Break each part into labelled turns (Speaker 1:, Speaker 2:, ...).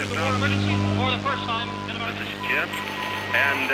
Speaker 1: emergency for the first time in about...
Speaker 2: This is Jim, and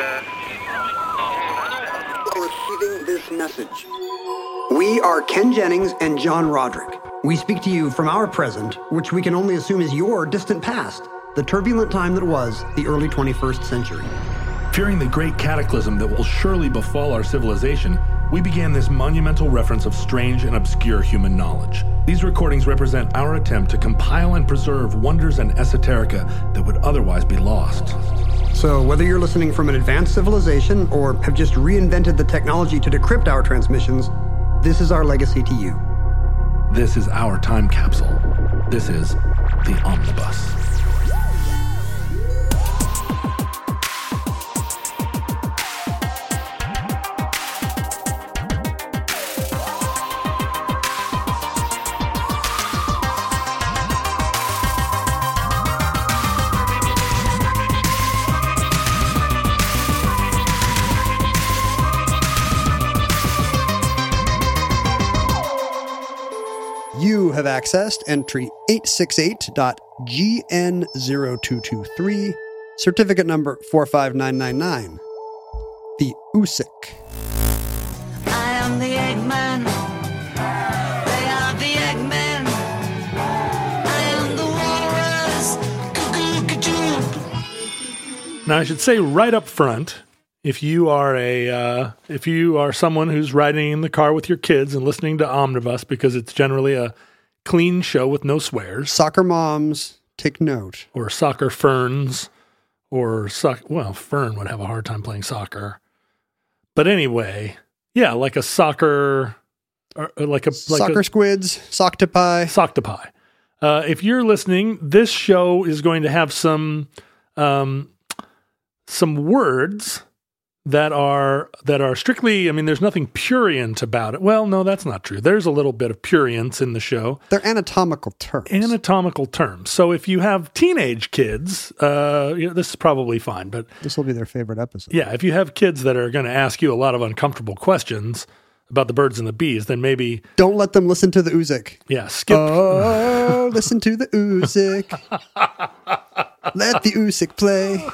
Speaker 3: Receiving this message. We are Ken Jennings and John Roderick. We speak to you from our present, which we can only assume is your distant past, the turbulent time that was the early 21st century.
Speaker 4: Fearing the great cataclysm that will surely befall our civilization, we began this monumental reference of strange and obscure human knowledge. These recordings represent our attempt to compile and preserve wonders and esoterica that would otherwise be lost.
Speaker 3: So whether you're listening from an advanced civilization or have just reinvented the technology to decrypt our transmissions, this is our legacy to you.
Speaker 4: This is our time capsule. This is the Omnibus.
Speaker 3: You have accessed entry 868.GN0223, certificate number 45999. The USIC.
Speaker 5: I am the Eggman. They are the Eggmen. I am the walrus.
Speaker 4: Now, I should say right up front, if you are someone who's riding in the car with your kids and listening to Omnibus, because it's generally a clean show with no swears,
Speaker 3: Soccer moms, take note.
Speaker 4: or soccer ferns, or Fern would have a hard time playing soccer. But anyway, yeah, like a soccer, or
Speaker 3: Soccer squids,
Speaker 4: Soctopi. If you're listening, this show is going to have some words that are strictly, I mean, there's nothing prurient about it. Well, no, that's not true. There's a little bit of prurience in the show.
Speaker 3: They're anatomical terms.
Speaker 4: So if you have teenage kids, this is probably fine, but
Speaker 3: This will be their favorite episode.
Speaker 4: yeah, if you have kids that are going to ask you a lot of uncomfortable questions about the birds and the bees, then maybe...
Speaker 3: Don't let them listen to the USIC.
Speaker 4: Yeah, skip...
Speaker 3: Oh, listen to the USIC. Let the USIC play.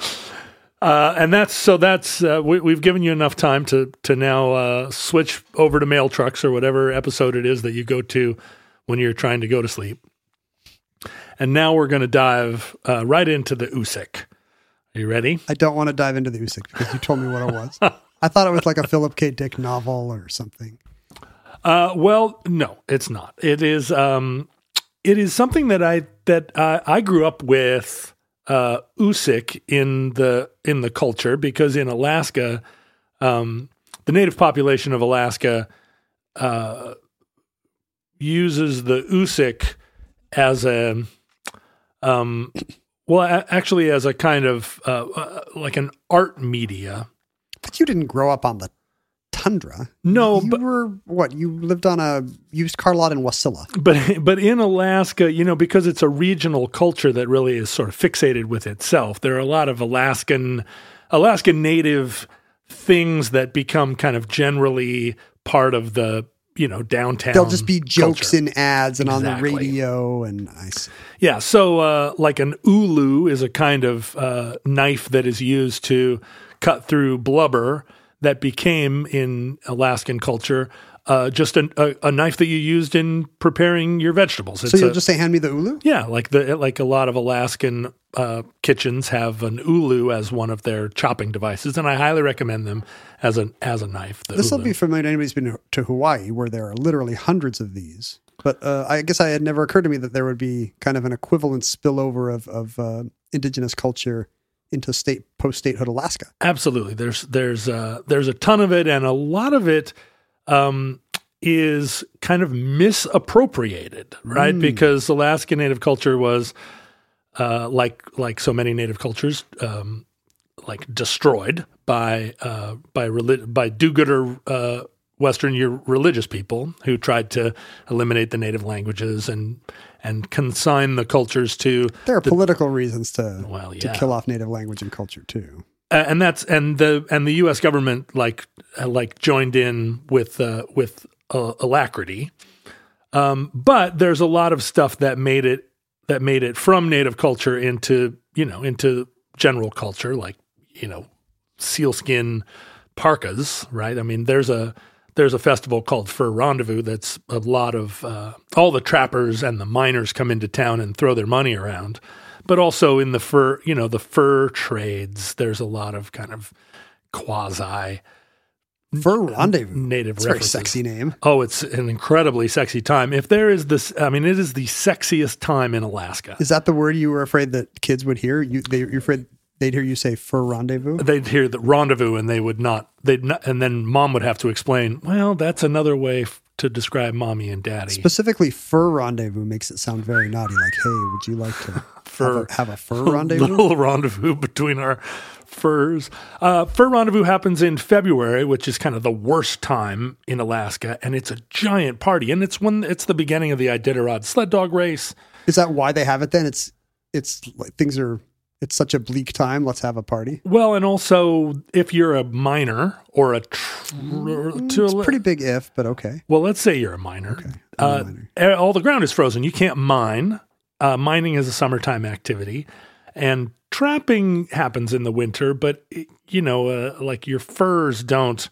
Speaker 4: We've given you enough time to now switch over to Mail Trucks or whatever episode it is that you go to when you're trying to go to sleep. And now we're going to dive right into the USIC. Are you ready?
Speaker 3: I don't want to dive into the USIC because you told me what it was. I thought it was like a Philip K. Dick novel or something.
Speaker 4: Well, no, it's not. It is something that I grew up with. USIC in the culture, because in Alaska, the native population of Alaska uses the USIC as actually as a kind of like an art media.
Speaker 3: But you didn't grow up on the tundra.
Speaker 4: No,
Speaker 3: you lived on a used car lot in Wasilla.
Speaker 4: But in Alaska, because it's a regional culture that really is sort of fixated with itself, there are a lot of Alaskan native things that become kind of generally part of the, downtown.
Speaker 3: There'll just be jokes
Speaker 4: culture.
Speaker 3: in ads and
Speaker 4: Exactly.
Speaker 3: on the radio, and I see.
Speaker 4: Yeah, so like an ulu is a kind of knife that is used to cut through blubber that became, in Alaskan culture, just a knife that you used in preparing your vegetables.
Speaker 3: So you'll just say, hand me the ulu?
Speaker 4: Yeah, like a lot of Alaskan kitchens have an ulu as one of their chopping devices, and I highly recommend them as a knife.
Speaker 3: This will be familiar to anybody who's been to Hawaii, where there are literally hundreds of these. But I guess it had never occurred to me that there would be kind of an equivalent spillover of indigenous culture into post-statehood Alaska.
Speaker 4: Absolutely. There's a ton of it, and a lot of it is kind of misappropriated, right? Because Alaska Native culture was like so many Native cultures, like destroyed by do-gooder Western religious people who tried to eliminate the native languages and consign the cultures to.
Speaker 3: There are political reasons to kill off native language and culture too.
Speaker 4: And the U.S. government joined in with alacrity. But there's a lot of stuff that made it from native culture into into general culture, like, sealskin parkas, right? I mean, there's a festival called Fur Rendezvous that's a lot of all the trappers and the miners come into town and throw their money around. But also in the fur trades, there's a lot of kind of quasi
Speaker 3: Fur Rendezvous.
Speaker 4: native
Speaker 3: It's a very
Speaker 4: references.
Speaker 3: sexy name.
Speaker 4: Oh, it's an incredibly sexy time. If there is this, I mean, it is the sexiest time in Alaska.
Speaker 3: Is that the word you were afraid that kids would hear? You're afraid they'd hear you say Fur Rendezvous?
Speaker 4: They'd hear the rendezvous and and then mom would have to explain, well, that's another way to describe mommy and daddy.
Speaker 3: Specifically, Fur Rendezvous makes it sound very naughty. Like, hey, would you like to have a fur rendezvous?
Speaker 4: Little rendezvous between our furs. Fur Rendezvous happens in February, which is kind of the worst time in Alaska, and it's a giant party. And it's the beginning of the Iditarod sled dog race.
Speaker 3: Is that why they have it then? It's like it's such a bleak time. Let's have a party.
Speaker 4: Well, and also if you're a miner or
Speaker 3: It's pretty big if, but okay.
Speaker 4: Well, let's say you're a miner.
Speaker 3: Okay. I'm a miner.
Speaker 4: All the ground is frozen. You can't mine. Mining is a summertime activity, and trapping happens in the winter. But like your furs don't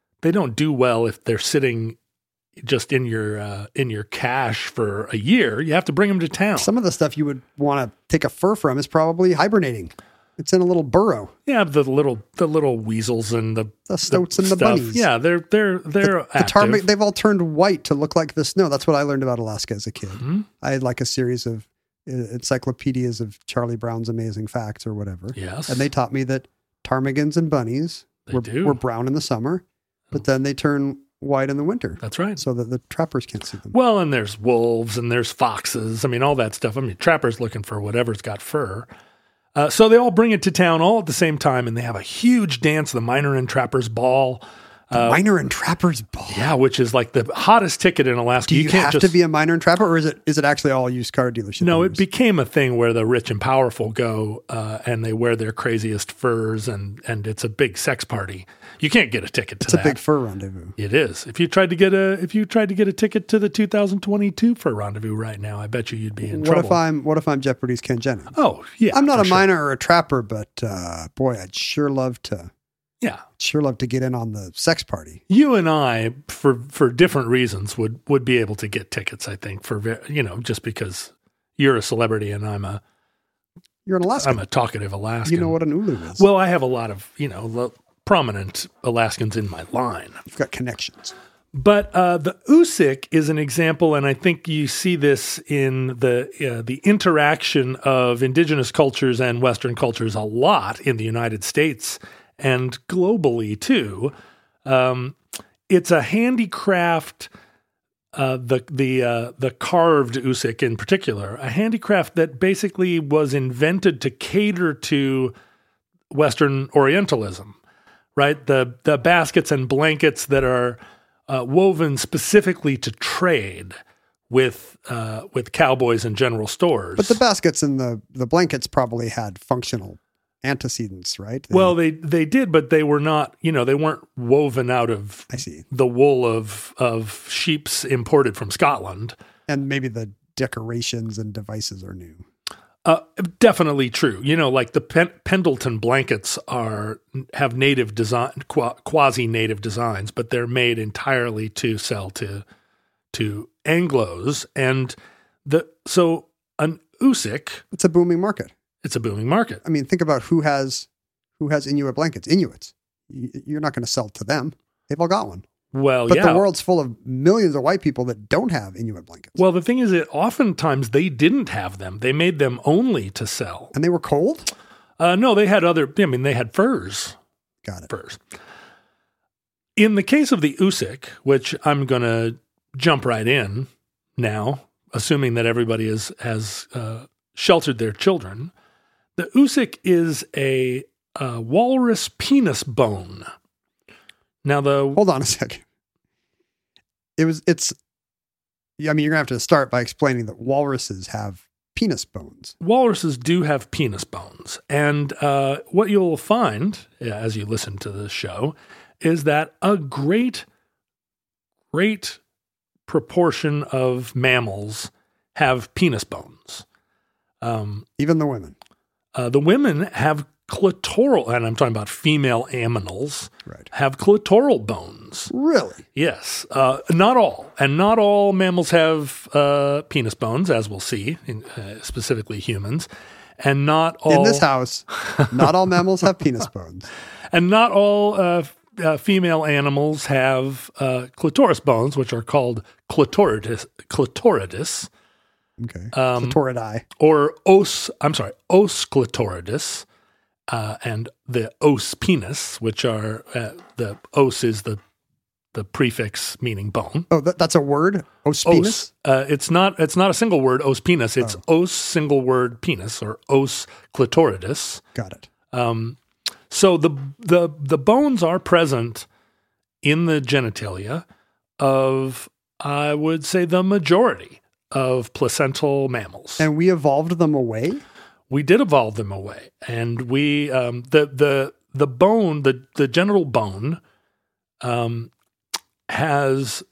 Speaker 4: do well if they're sitting just in your cache for a year. You have to bring them to town.
Speaker 3: Some of the stuff you would want to take a fur from is probably hibernating. It's in a little burrow.
Speaker 4: Yeah, the little weasels and the
Speaker 3: stoats and the
Speaker 4: stuff.
Speaker 3: bunnies.
Speaker 4: Yeah, they're
Speaker 3: The
Speaker 4: active.
Speaker 3: ptarmigan, they've all turned white to look like the snow. That's what I learned about Alaska as a kid.
Speaker 4: Mm-hmm.
Speaker 3: I had like a series of encyclopedias of Charlie Brown's Amazing Facts or whatever.
Speaker 4: Yes.
Speaker 3: And they taught me that ptarmigans and bunnies were brown in the summer, but then they turn white in the winter.
Speaker 4: That's right.
Speaker 3: So that the trappers can't see them.
Speaker 4: Well, and there's wolves and there's foxes. I mean, all that stuff. I mean, trappers looking for whatever's got fur. So they all bring it to town all at the same time, and they have a huge dance, the Miner and Trappers Ball.
Speaker 3: Miner and Trappers Ball.
Speaker 4: Yeah, which is like the hottest ticket in Alaska.
Speaker 3: Do you
Speaker 4: can't
Speaker 3: have to be a miner and trapper, or is it actually all used car dealership?
Speaker 4: No,
Speaker 3: owners?
Speaker 4: it became a thing where the rich and powerful go and they wear their craziest furs, and it's a big sex party. You can't get a ticket to
Speaker 3: It's
Speaker 4: that.
Speaker 3: a big fur rendezvous.
Speaker 4: It is. If you tried to get a ticket to the 2022 Fur Rendezvous right now, I bet you'd be in trouble.
Speaker 3: What if I'm Jeopardy's Ken Jennings?
Speaker 4: Oh, yeah.
Speaker 3: I'm not
Speaker 4: for
Speaker 3: a
Speaker 4: sure.
Speaker 3: miner or a trapper, but boy, I'd sure love to.
Speaker 4: Yeah.
Speaker 3: Sure love to get in on the sex party.
Speaker 4: You and I, for different reasons, would be able to get tickets, I think, just because you're a celebrity and
Speaker 3: You're an Alaskan.
Speaker 4: I'm a talkative Alaskan.
Speaker 3: You know what an ulu is.
Speaker 4: Well, I have a lot of, prominent Alaskans in my line.
Speaker 3: You've got connections.
Speaker 4: But the Usik is an example, and I think you see this in the interaction of indigenous cultures and Western cultures a lot in the United States and globally too. It's a handicraft, the carved Usik in particular, a handicraft that basically was invented to cater to Western Orientalism, right? The baskets and blankets that are woven specifically to trade with cowboys and general stores.
Speaker 3: But the baskets and the blankets probably had functional antecedents, right?
Speaker 4: Well, they did, but they were not, they weren't woven out of
Speaker 3: I see.
Speaker 4: the wool of sheep's imported from Scotland.
Speaker 3: And maybe the decorations and devices are new.
Speaker 4: Definitely true. Like the Pendleton blankets have native design, quasi-native designs, but they're made entirely to sell to Anglos. And so an Usik,
Speaker 3: It's a booming market.
Speaker 4: it's a booming market.
Speaker 3: I mean, think about who has Inuit blankets. Inuits. You're not going to sell to them. They've all got one.
Speaker 4: Well,
Speaker 3: But
Speaker 4: yeah.
Speaker 3: the world's full of millions of white people that don't have Inuit blankets.
Speaker 4: Well, the thing is that oftentimes they didn't have them. They made them only to sell.
Speaker 3: And they were cold?
Speaker 4: No, they had they had furs.
Speaker 3: Got it.
Speaker 4: Furs. In the case of the Usik, which I'm going to jump right in now, assuming that everybody has sheltered their children, the Usik is a walrus penis bone. Now
Speaker 3: Hold on a second. You're going to have to start by explaining that walruses have penis bones.
Speaker 4: walruses do have penis bones. And what you'll find as you listen to this show is that a great proportion of mammals have penis bones.
Speaker 3: Even the women.
Speaker 4: The women have clitoral, and I'm talking about female aminals,
Speaker 6: Right.
Speaker 4: have clitoral bones.
Speaker 6: Really?
Speaker 4: Yes, not all, and not all mammals have penis bones, as we'll see, specifically humans, and not all
Speaker 6: In this house, not all mammals have penis bones.
Speaker 4: and not all female animals have clitoris bones, which are called clitoridis,
Speaker 6: Okay. Clitoridae.
Speaker 4: or os clitoridis, and the os penis, which are the os is the prefix meaning bone.
Speaker 6: Oh, that's a word? Ospinus?
Speaker 4: Os. It's not a single word, os penis. It's os single word penis or os clitoridis.
Speaker 6: Got it.
Speaker 4: So the bones are present in the genitalia of, I would say, the majority of placental mammals.
Speaker 6: And we evolved them away?
Speaker 4: We did evolve them away, and we the bone, the genital bone, has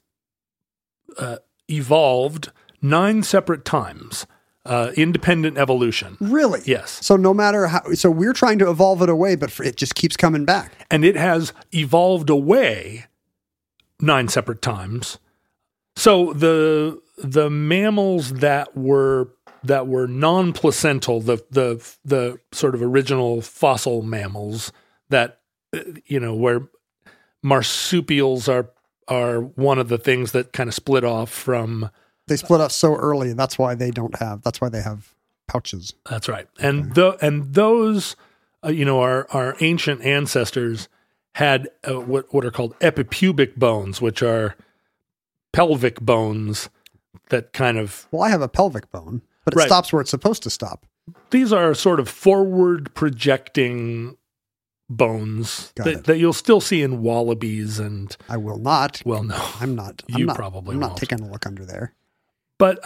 Speaker 4: evolved 9 separate times. Independent evolution.
Speaker 6: Really?
Speaker 4: Yes.
Speaker 6: So no matter how, so we're trying to evolve it away, but it just keeps coming back.
Speaker 4: And it has evolved away 9 separate times. So the mammals that were non-placental, the sort of original fossil mammals that where marsupials are one of the things that kind of split off from.
Speaker 6: They split up so early, and that's why they have pouches.
Speaker 4: That's right. And those, our ancient ancestors had what are called epipubic bones, which are pelvic bones that kind of.
Speaker 6: Well, I have a pelvic bone, but it
Speaker 4: Right.
Speaker 6: stops where it's supposed to stop.
Speaker 4: These are sort of forward projecting bones
Speaker 6: Got it.
Speaker 4: that you'll still see in wallabies and.
Speaker 6: I will not.
Speaker 4: Well, no,
Speaker 6: I'm not.
Speaker 4: You
Speaker 6: I'm not,
Speaker 4: probably
Speaker 6: I'm not
Speaker 4: won't.
Speaker 6: taking a look under there.
Speaker 4: But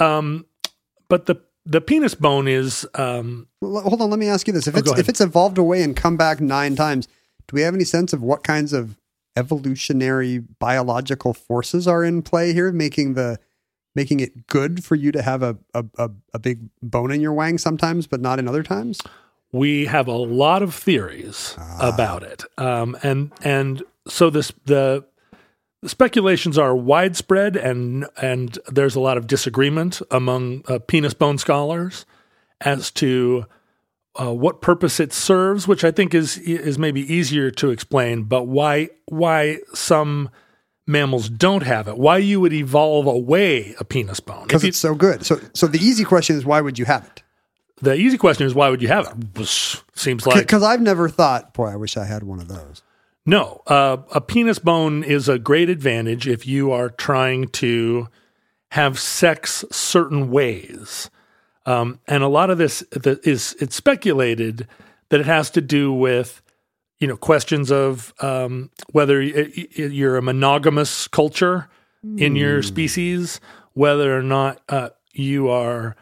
Speaker 4: the penis bone is.
Speaker 6: Well, hold on. Let me ask you this:
Speaker 4: go ahead.
Speaker 6: if it's evolved away and come back 9 times, do we have any sense of what kinds of evolutionary biological forces are in play here, making it good for you to have a big bone in your wang sometimes, but not in other times?
Speaker 4: We have a lot of theories about it, and so the speculations are widespread, and there's a lot of disagreement among penis bone scholars as to what purpose it serves, which I think is maybe easier to explain. But why some mammals don't have it? Why you would evolve away a penis bone?
Speaker 6: Because it's so good. So the easy question is, why would you have it?
Speaker 4: The easy question is, why would you have it? Seems like
Speaker 6: Because I've never thought, boy, I wish I had one of those.
Speaker 4: no. A penis bone is a great advantage if you are trying to have sex certain ways. And a lot of this it's speculated that it has to do with, questions of whether you're a monogamous culture in your species, whether or not you are,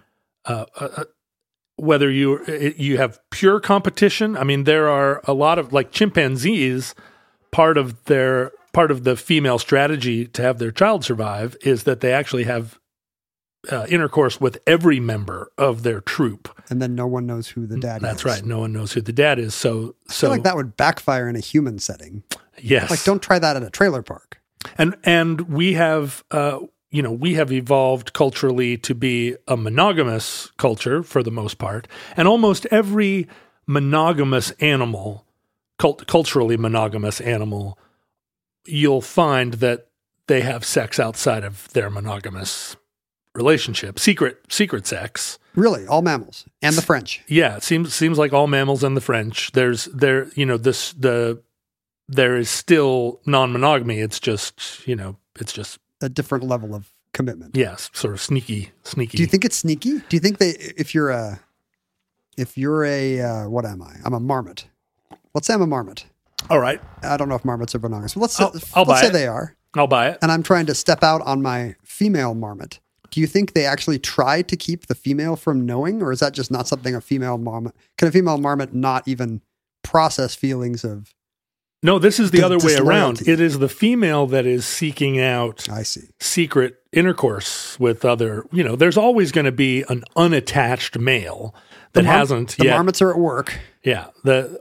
Speaker 4: whether you have pure competition. I mean, there are a lot of, like, chimpanzees. Part of the female strategy to have their child survive is that they actually have intercourse with every member of their troop.
Speaker 6: And then no one knows who the dad is.
Speaker 4: That's right. No one knows who the dad is. So
Speaker 6: I feel like that would backfire in a human setting.
Speaker 4: yes,
Speaker 6: Like, don't try that at a trailer park.
Speaker 4: and we have we have evolved culturally to be a monogamous culture for the most part, and almost every monogamous animal, culturally monogamous animal, you'll find that they have sex outside of their monogamous relationship, secret sex.
Speaker 6: Really, all mammals and the French.
Speaker 4: Yeah, it seems like all mammals and the French. There is still non-monogamy. It's just
Speaker 6: A different level of commitment.
Speaker 4: yes, sort of sneaky.
Speaker 6: Do you think it's sneaky? Do you think if you're a what am I? I'm a marmot. Let's say I'm a marmot.
Speaker 4: All right,
Speaker 6: I don't know if marmots are monogamous, but
Speaker 4: I'll buy
Speaker 6: let's say
Speaker 4: it.
Speaker 6: they are.
Speaker 4: I'll buy it.
Speaker 6: And I'm trying to step out on my female marmot. Do you think they actually try to keep the female from knowing, or is that just not something a female marmot? Can a female marmot not even process feelings of
Speaker 4: No, this is the other way around.
Speaker 6: disloyalty.
Speaker 4: It is the female that is seeking out
Speaker 6: I see.
Speaker 4: secret intercourse with other, there's always going to be an unattached male that hasn't
Speaker 6: The
Speaker 4: yet.
Speaker 6: marmots are at work.
Speaker 4: Yeah. There's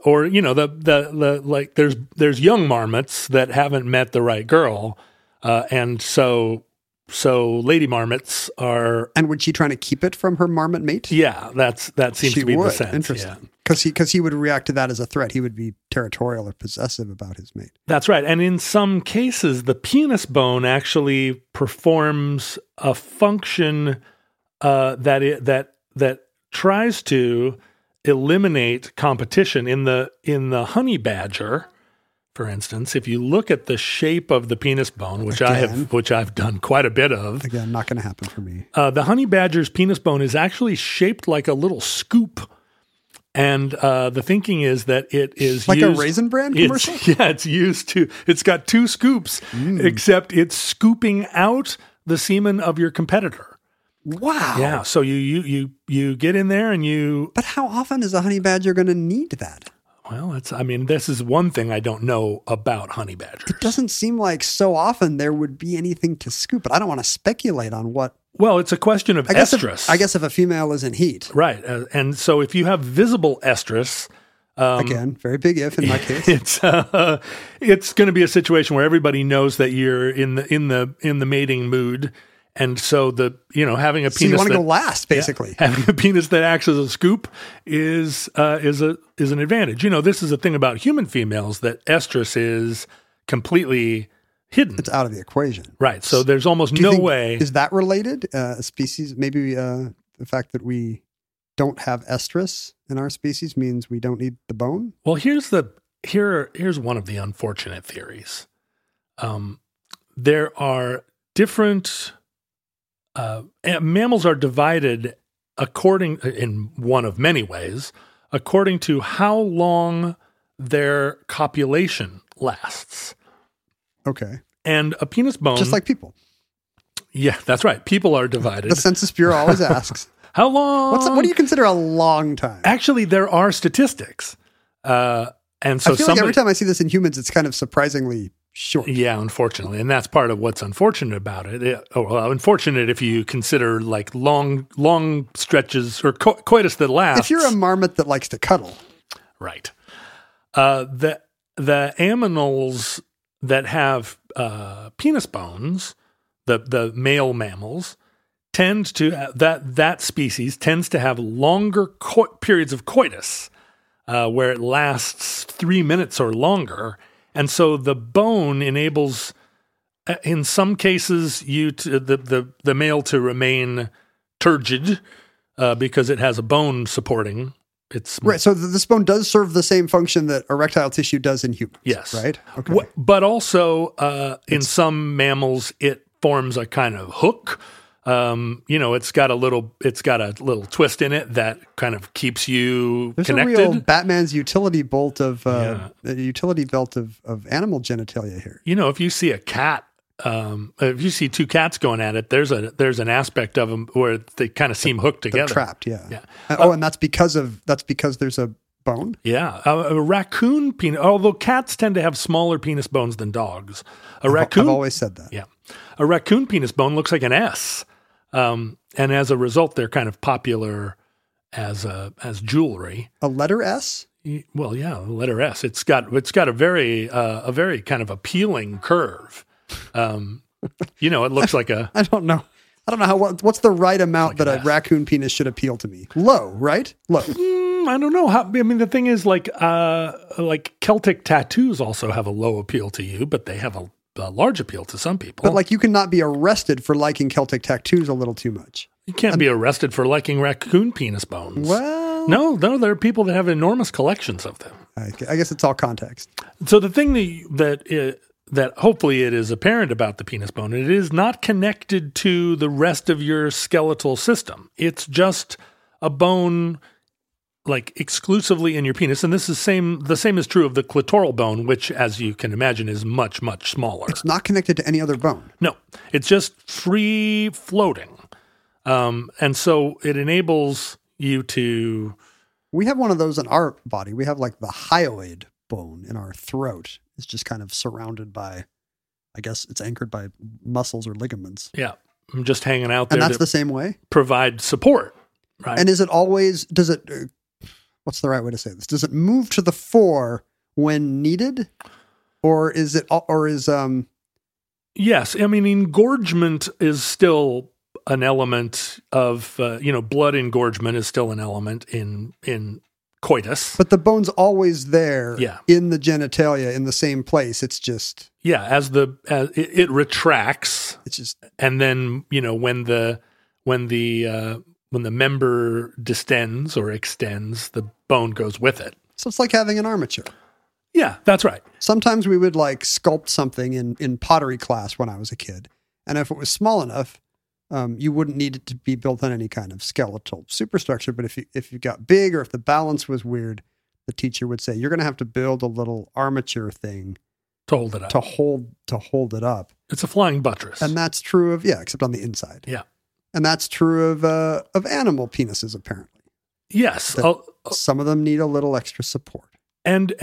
Speaker 4: young marmots that haven't met the right girl. And so lady marmots are,
Speaker 6: And would she trying to keep it from her marmot mate?
Speaker 4: yeah, that seems
Speaker 6: She
Speaker 4: to be
Speaker 6: would.
Speaker 4: the sense.
Speaker 6: Interesting.
Speaker 4: Yeah.
Speaker 6: Because he would react to that as a threat. He would be territorial or possessive about his mate.
Speaker 4: That's right. And in some cases, the penis bone actually performs a function that tries to eliminate competition. In the honey badger, for instance, if you look at the shape of the penis bone, which I've done quite a bit of,
Speaker 6: Again, not going to happen for me.
Speaker 4: the honey badger's penis bone is actually shaped like a little scoop. And the thinking is that it is
Speaker 6: Like
Speaker 4: used,
Speaker 6: a Raisin Bran commercial?
Speaker 4: it's got two scoops, except it's scooping out the semen of your competitor.
Speaker 6: Wow.
Speaker 4: Yeah. So you get in there and you,
Speaker 6: But how often is a honey badger going to need that?
Speaker 4: well, this is one thing I don't know about honey badgers.
Speaker 6: It doesn't seem like so often there would be anything to scoop, but I don't want to speculate on what.
Speaker 4: Well, it's a question of estrus.
Speaker 6: I guess if a female is in heat,
Speaker 4: Right. And so if you have visible estrus,
Speaker 6: again, very big if in my case.
Speaker 4: it's going to be a situation where everybody knows that you're in the mating mood, and so having a
Speaker 6: So you
Speaker 4: penis
Speaker 6: want to
Speaker 4: that,
Speaker 6: go last, basically.
Speaker 4: having a penis that acts as a scoop is an advantage. This is a thing about human females, that estrus is completely hidden.
Speaker 6: It's out of the equation.
Speaker 4: Right. So there's almost
Speaker 6: Do you
Speaker 4: no
Speaker 6: think-
Speaker 4: way.
Speaker 6: Is that related? A species, maybe the fact that we don't have estrus in our species means we don't need the bone?
Speaker 4: Well, here's one of the unfortunate theories. There are different mammals are divided in one of many ways, according to how long their copulation lasts.
Speaker 6: Okay.
Speaker 4: And a penis bone,
Speaker 6: Just like people.
Speaker 4: yeah, that's right. People are divided.
Speaker 6: The Census Bureau always asks,
Speaker 4: How long?
Speaker 6: what do you consider a long time?
Speaker 4: Actually, there are statistics, and so
Speaker 6: I feel like every time I see this in humans, it's kind of surprisingly short.
Speaker 4: Yeah, unfortunately, and that's part of what's unfortunate about it. Unfortunate if you consider like long stretches or coitus that lasts.
Speaker 6: If you're a marmot that likes to cuddle,
Speaker 4: right, the aminals that have penis bones, the male mammals, tend to that species tends to have longer periods of coitus, where it lasts 3 minutes or longer. And so the bone enables, in some cases, the male to remain turgid because it has a bone supporting its.
Speaker 6: right? So this bone does serve the same function that erectile tissue does in humans.
Speaker 4: Yes.
Speaker 6: Right. Okay.
Speaker 4: But also, in some mammals, it forms a kind of hook. It's got a little twist in it that kind of keeps you
Speaker 6: There's
Speaker 4: connected.
Speaker 6: a real Batman's utility bolt of utility belt of animal genitalia here.
Speaker 4: If you see a cat, if you see two cats going at it, there's an aspect of them where they kind of seem hooked
Speaker 6: They're
Speaker 4: together.
Speaker 6: trapped. Yeah.
Speaker 4: Yeah.
Speaker 6: And that's because there's a bone.
Speaker 4: Yeah, a raccoon penis. Although cats tend to have smaller penis bones than dogs,
Speaker 6: I've always said that.
Speaker 4: Yeah, a raccoon penis bone looks like an S, and as a result, they're kind of popular as jewelry.
Speaker 6: A letter S.
Speaker 4: Well, yeah, the letter S. It's got a very kind of appealing curve. It looks like a.
Speaker 6: I don't know what's the right amount that a raccoon penis should appeal to me. Low, right? Low.
Speaker 4: I don't know how. I mean, the thing is, like Celtic tattoos also have a low appeal to you, but they have a large appeal to some people.
Speaker 6: But like, you cannot be arrested for liking Celtic tattoos a little too much.
Speaker 4: You can't be arrested for liking raccoon penis bones.
Speaker 6: Well,
Speaker 4: No, there are people that have enormous collections of them.
Speaker 6: I guess it's all context.
Speaker 4: So the thing that hopefully it is apparent about the penis bone, it is not connected to the rest of your skeletal system. It's just a bone like exclusively in your penis. And this is the same is true of the clitoral bone, which, as you can imagine, is much, much smaller.
Speaker 6: It's not connected to any other bone.
Speaker 4: No, it's just free floating. And so it enables you to.
Speaker 6: We have one of those in our body. We have like the hyoid backbone in our throat is just kind of surrounded by, I guess it's anchored by muscles or ligaments.
Speaker 4: Yeah. I'm just hanging out there
Speaker 6: And that's
Speaker 4: to
Speaker 6: the same way?
Speaker 4: provide support. Right.
Speaker 6: And is it always, what's the right way to say this? Does it move to the fore when needed? Or is,
Speaker 4: yes. I mean, engorgement is still an element of, blood engorgement is still an element in coitus.
Speaker 6: but the bone's always there
Speaker 4: Yeah.
Speaker 6: in the genitalia in the same place. It's just,
Speaker 4: Yeah. As it retracts,
Speaker 6: it's just,
Speaker 4: and then, when the member distends or extends, the bone goes with it.
Speaker 6: so it's like having an armature.
Speaker 4: Yeah, that's right.
Speaker 6: Sometimes we would like sculpt something in pottery class when I was a kid. And if it was small enough, you wouldn't need it to be built on any kind of skeletal superstructure. But if you got big or if the balance was weird, the teacher would say, you're going to have to build a little armature thing
Speaker 4: To hold it up.
Speaker 6: to hold it up.
Speaker 4: It's a flying buttress.
Speaker 6: And that's true of, except on the inside.
Speaker 4: Yeah.
Speaker 6: And that's true of animal penises, apparently.
Speaker 4: Yes.
Speaker 6: That some of them need a little extra support.
Speaker 4: And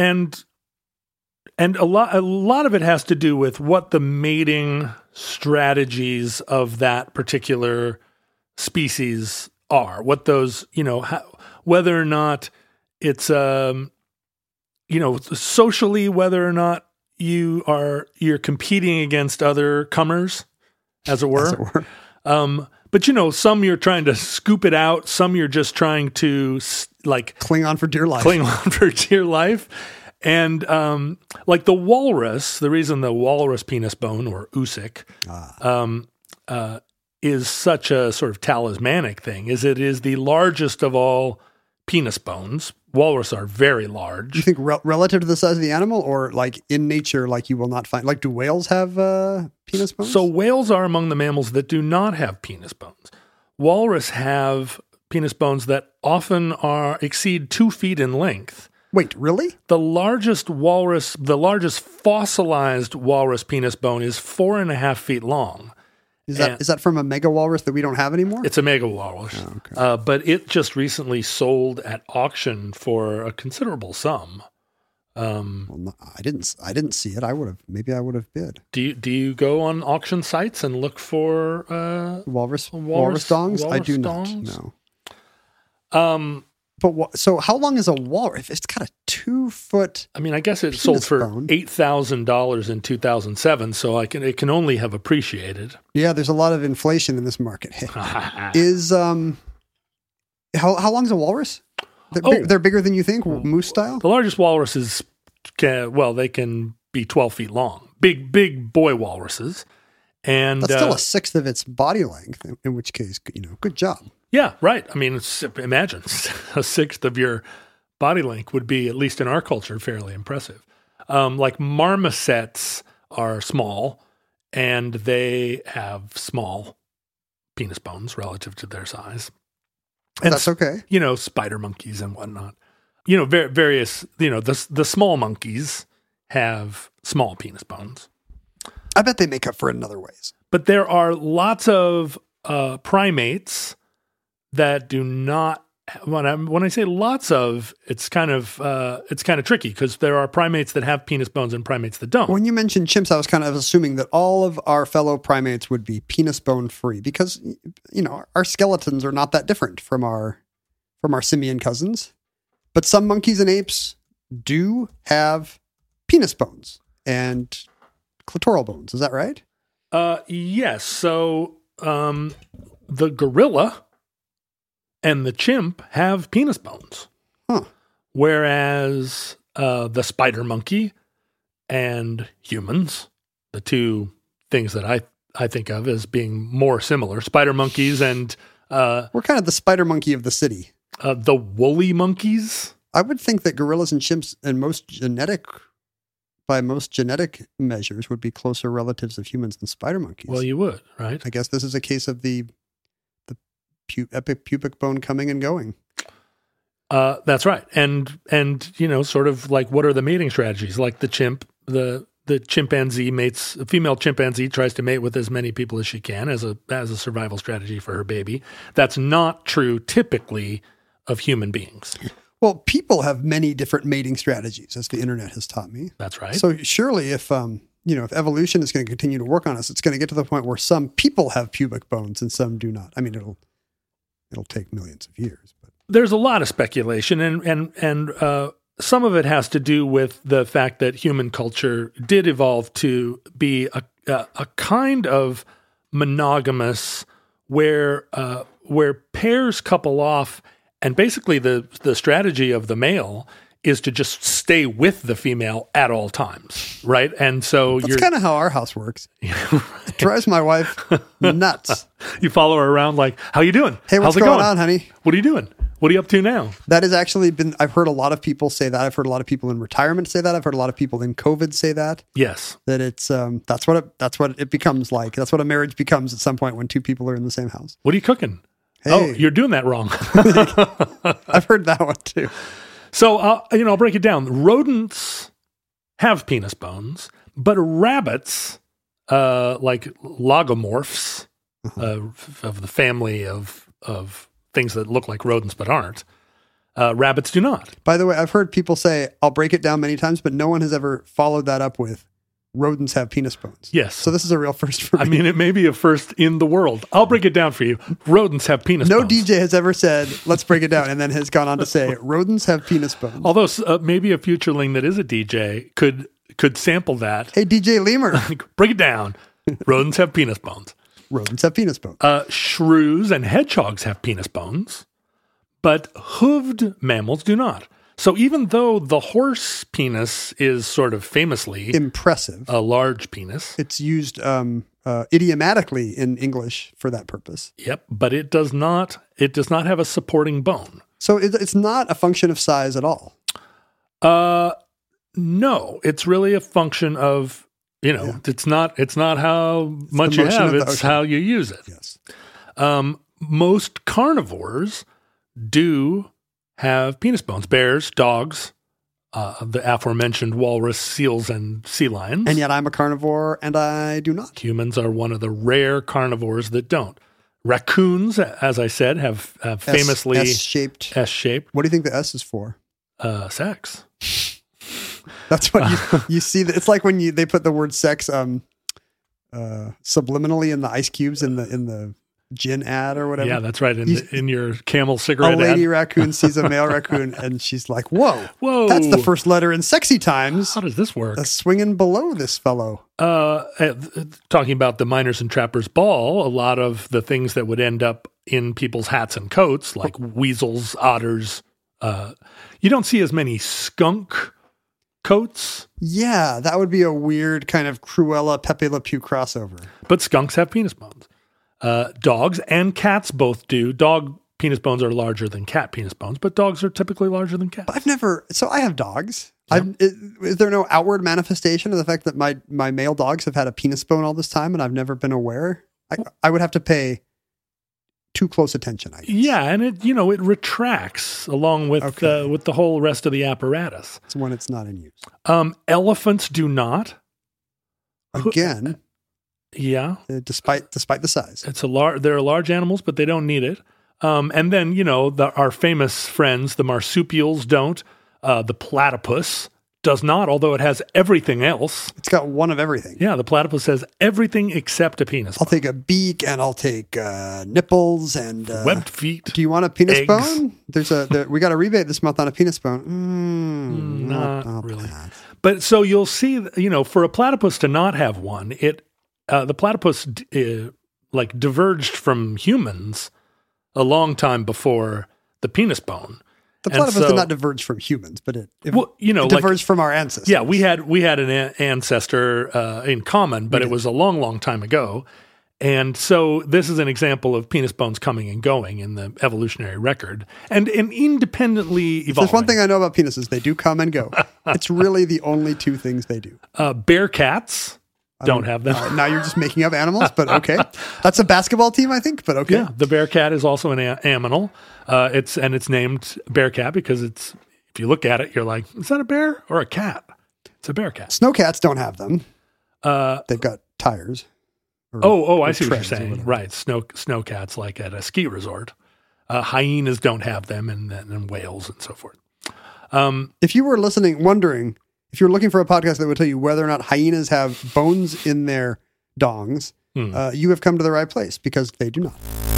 Speaker 4: a lot of it has to do with what the mating strategies of that particular species are. What those, whether or not it's socially, whether or not you're competing against other comers, as it were. But some you're trying to scoop it out. Some you're just trying to
Speaker 6: Cling on for dear life.
Speaker 4: cling on for dear life. And like the walrus, the reason the walrus penis bone, or Usyk, is such a sort of talismanic thing is it is the largest of all penis bones. Walrus are very large.
Speaker 6: Do you think relative to the size of the animal, or like in nature, like you will not find, like do whales have penis bones?
Speaker 4: So whales are among the mammals that do not have penis bones. Walrus have penis bones that often exceed 2 feet in length.
Speaker 6: Wait, really?
Speaker 4: The largest fossilized walrus penis bone is 4.5 feet long.
Speaker 6: Is that from a mega walrus that we don't have anymore?
Speaker 4: It's a mega walrus.
Speaker 6: Oh, okay.
Speaker 4: But it just recently sold at auction for a considerable sum.
Speaker 6: Well, no, I didn't see it. Maybe I would have bid.
Speaker 4: Do you go on auction sites and look for
Speaker 6: Walrus dongs? I do
Speaker 4: dongs?
Speaker 6: not. No. But so how long is a walrus? If it's got a 2 foot,
Speaker 4: I mean, I guess it sold for
Speaker 6: bone.
Speaker 4: $8,000 in 2007, so it can only have appreciated.
Speaker 6: Yeah, there's a lot of inflation in this market. Is how long is a walrus? They're bigger than you think, moose style.
Speaker 4: The largest walruses they can be 12 feet long. Big boy walruses, and
Speaker 6: that's still a sixth of its body length. In which case, good job.
Speaker 4: Yeah, right. I mean, imagine a sixth of your body length would be, at least in our culture, fairly impressive. Like marmosets are small, and they have small penis bones relative to their size. And
Speaker 6: that's okay.
Speaker 4: Spider monkeys and whatnot. Various. The small monkeys have small penis bones.
Speaker 6: I bet they make up for it in other ways.
Speaker 4: But there are lots of primates that do not. When I say lots of, it's kind of tricky because there are primates that have penis bones and primates that don't.
Speaker 6: When you mentioned chimps, I was kind of assuming that all of our fellow primates would be penis bone free because our skeletons are not that different from our simian cousins. But some monkeys and apes do have penis bones and clitoral bones. Is that right?
Speaker 4: Yes. So the gorilla and the chimp have penis bones.
Speaker 6: Huh.
Speaker 4: Whereas the spider monkey and humans, the two things that I think of as being more similar, spider monkeys and...
Speaker 6: we're kind of the spider monkey of the city.
Speaker 4: The woolly monkeys?
Speaker 6: I would think that gorillas and chimps by most genetic measures would be closer relatives of humans than spider monkeys.
Speaker 4: Well, you would, right?
Speaker 6: I guess this is a case of the epic pubic bone coming and going.
Speaker 4: That's right. And sort of like, what are the mating strategies? Like the chimp, the chimpanzee mates, a female chimpanzee tries to mate with as many people as she can as a survival strategy for her baby. That's not true typically of human beings.
Speaker 6: Well, people have many different mating strategies, as the internet has taught me.
Speaker 4: That's right.
Speaker 6: So surely if if evolution is going to continue to work on us, it's going to get to the point where some people have pubic bones and some do not. I mean, it'll take millions of years, but
Speaker 4: There's a lot of speculation, and some of it has to do with the fact that human culture did evolve to be a kind of monogamous where pairs couple off, and basically the strategy of the male is to just stay with the female at all times, right? And so
Speaker 6: that's kind of how our house works. It drives my wife nuts.
Speaker 4: You follow her around like, how you doing?
Speaker 6: Hey, what's
Speaker 4: How's it
Speaker 6: going on, honey?
Speaker 4: What are you doing? What are you up to now?
Speaker 6: That has actually been, I've heard a lot of people say that. I've heard a lot of people in retirement say that. I've heard a lot of people in COVID say that.
Speaker 4: Yes.
Speaker 6: That it's, that's what it becomes like. That's what a marriage becomes at some point when two people are in the same house.
Speaker 4: What are you cooking?
Speaker 6: Hey.
Speaker 4: Oh, you're doing that wrong.
Speaker 6: I've heard that one too.
Speaker 4: So, I'll break it down. Rodents have penis bones, but rabbits, like logomorphs, of the family of things that look like rodents but aren't, rabbits do not.
Speaker 6: By the way, I've heard people say, I'll break it down many times, but no one has ever followed that up with rodents have penis bones.
Speaker 4: Yes.
Speaker 6: So this is a real first for me.
Speaker 4: I mean, it may be a first in the world. I'll break it down for you. Rodents have penis
Speaker 6: No
Speaker 4: bones.
Speaker 6: DJ has ever said, let's break it down, and then has gone on to say, rodents have penis bones.
Speaker 4: Although maybe a futureling that is a DJ could sample that.
Speaker 6: Hey, DJ Lemur.
Speaker 4: Like, break it down. Rodents have penis bones.
Speaker 6: Rodents have penis bones.
Speaker 4: Shrews and hedgehogs have penis bones, but hooved mammals do not. So even though the horse penis is sort of famously
Speaker 6: Impressive.
Speaker 4: a large penis,
Speaker 6: It's used idiomatically in English for that purpose.
Speaker 4: yep, but it does not have a supporting bone.
Speaker 6: So it's not a function of size at all.
Speaker 4: No, it's really a function of, it's not how much you
Speaker 6: motion
Speaker 4: have,
Speaker 6: of the
Speaker 4: it's
Speaker 6: ocean.
Speaker 4: how you use it.
Speaker 6: Yes.
Speaker 4: Most carnivores do have penis bones. Bears, dogs, the aforementioned walrus, seals, and sea lions.
Speaker 6: And yet I'm a carnivore and I do not.
Speaker 4: Humans are one of the rare carnivores that don't. Raccoons, as I said, have famously
Speaker 6: S-shaped.
Speaker 4: S-shaped
Speaker 6: What do you think the S is for?
Speaker 4: sex.
Speaker 6: That's what you see. It's like when they put the word sex subliminally in the ice cubes in the gin ad or whatever.
Speaker 4: Yeah, that's right. In your Camel cigarette
Speaker 6: A lady
Speaker 4: ad.
Speaker 6: raccoon sees a male raccoon and she's like, whoa,
Speaker 4: Whoa.
Speaker 6: that's the first letter in Sexy Times.
Speaker 4: How does this work?
Speaker 6: Swinging below this fellow.
Speaker 4: Talking about the Miners and Trappers Ball, a lot of the things that would end up in people's hats and coats, like weasels, otters, you don't see as many skunk coats,
Speaker 6: Yeah, that would be a weird kind of Cruella Pepe Le Pew crossover.
Speaker 4: but skunks have penis bones. Dogs and cats both do. Dog penis bones are larger than cat penis bones, but dogs are typically larger than cats.
Speaker 6: So I have dogs. Is there no outward manifestation of the fact that my male dogs have had a penis bone all this time and I've never been aware? I would have to pay too close attention, I guess.
Speaker 4: Yeah, and it retracts along with with the whole rest of the apparatus.
Speaker 6: It's when it's not in use.
Speaker 4: Elephants do not.
Speaker 6: Again,
Speaker 4: Yeah,
Speaker 6: despite the size.
Speaker 4: they're large animals, but they don't need it. And then our famous friends, the marsupials, don't. The platypus does not, although it has everything else.
Speaker 6: It's got one of everything.
Speaker 4: Yeah, the platypus has everything except a penis.
Speaker 6: I'll take a beak and I'll take nipples and
Speaker 4: Webbed feet.
Speaker 6: Do you want a penis
Speaker 4: eggs.
Speaker 6: bone? We got a rebate this month on a penis bone.
Speaker 4: Not really. But so you'll see, for a platypus to not have one, the platypus diverged from humans a long time before the penis bone.
Speaker 6: The platypus did not diverge from humans, but it diverged from our ancestors.
Speaker 4: Yeah, we had an ancestor in common, but it was a long, long time ago. And so this is an example of penis bones coming and going in the evolutionary record and independently evolving.
Speaker 6: There's one thing I know about penises. They do come and go. It's really the only two things they do.
Speaker 4: Bear cats don't have them.
Speaker 6: Now you're just making up animals, but okay. That's a basketball team, I think, but okay.
Speaker 4: Yeah, the bear cat is also an animal. It's named bear cat because if you look at it, you're like, is that a bear or a cat? It's a bear cat.
Speaker 6: Snowcats don't have them. They've got tires.
Speaker 4: I see what you're
Speaker 6: treads or
Speaker 4: saying.
Speaker 6: whatever.
Speaker 4: Right, snow cats like at a ski resort. Hyenas don't have them, and whales and so forth.
Speaker 6: If you were wondering, if you're looking for a podcast that would tell you whether or not hyenas have bones in their dongs, you have come to the right place, because they do not.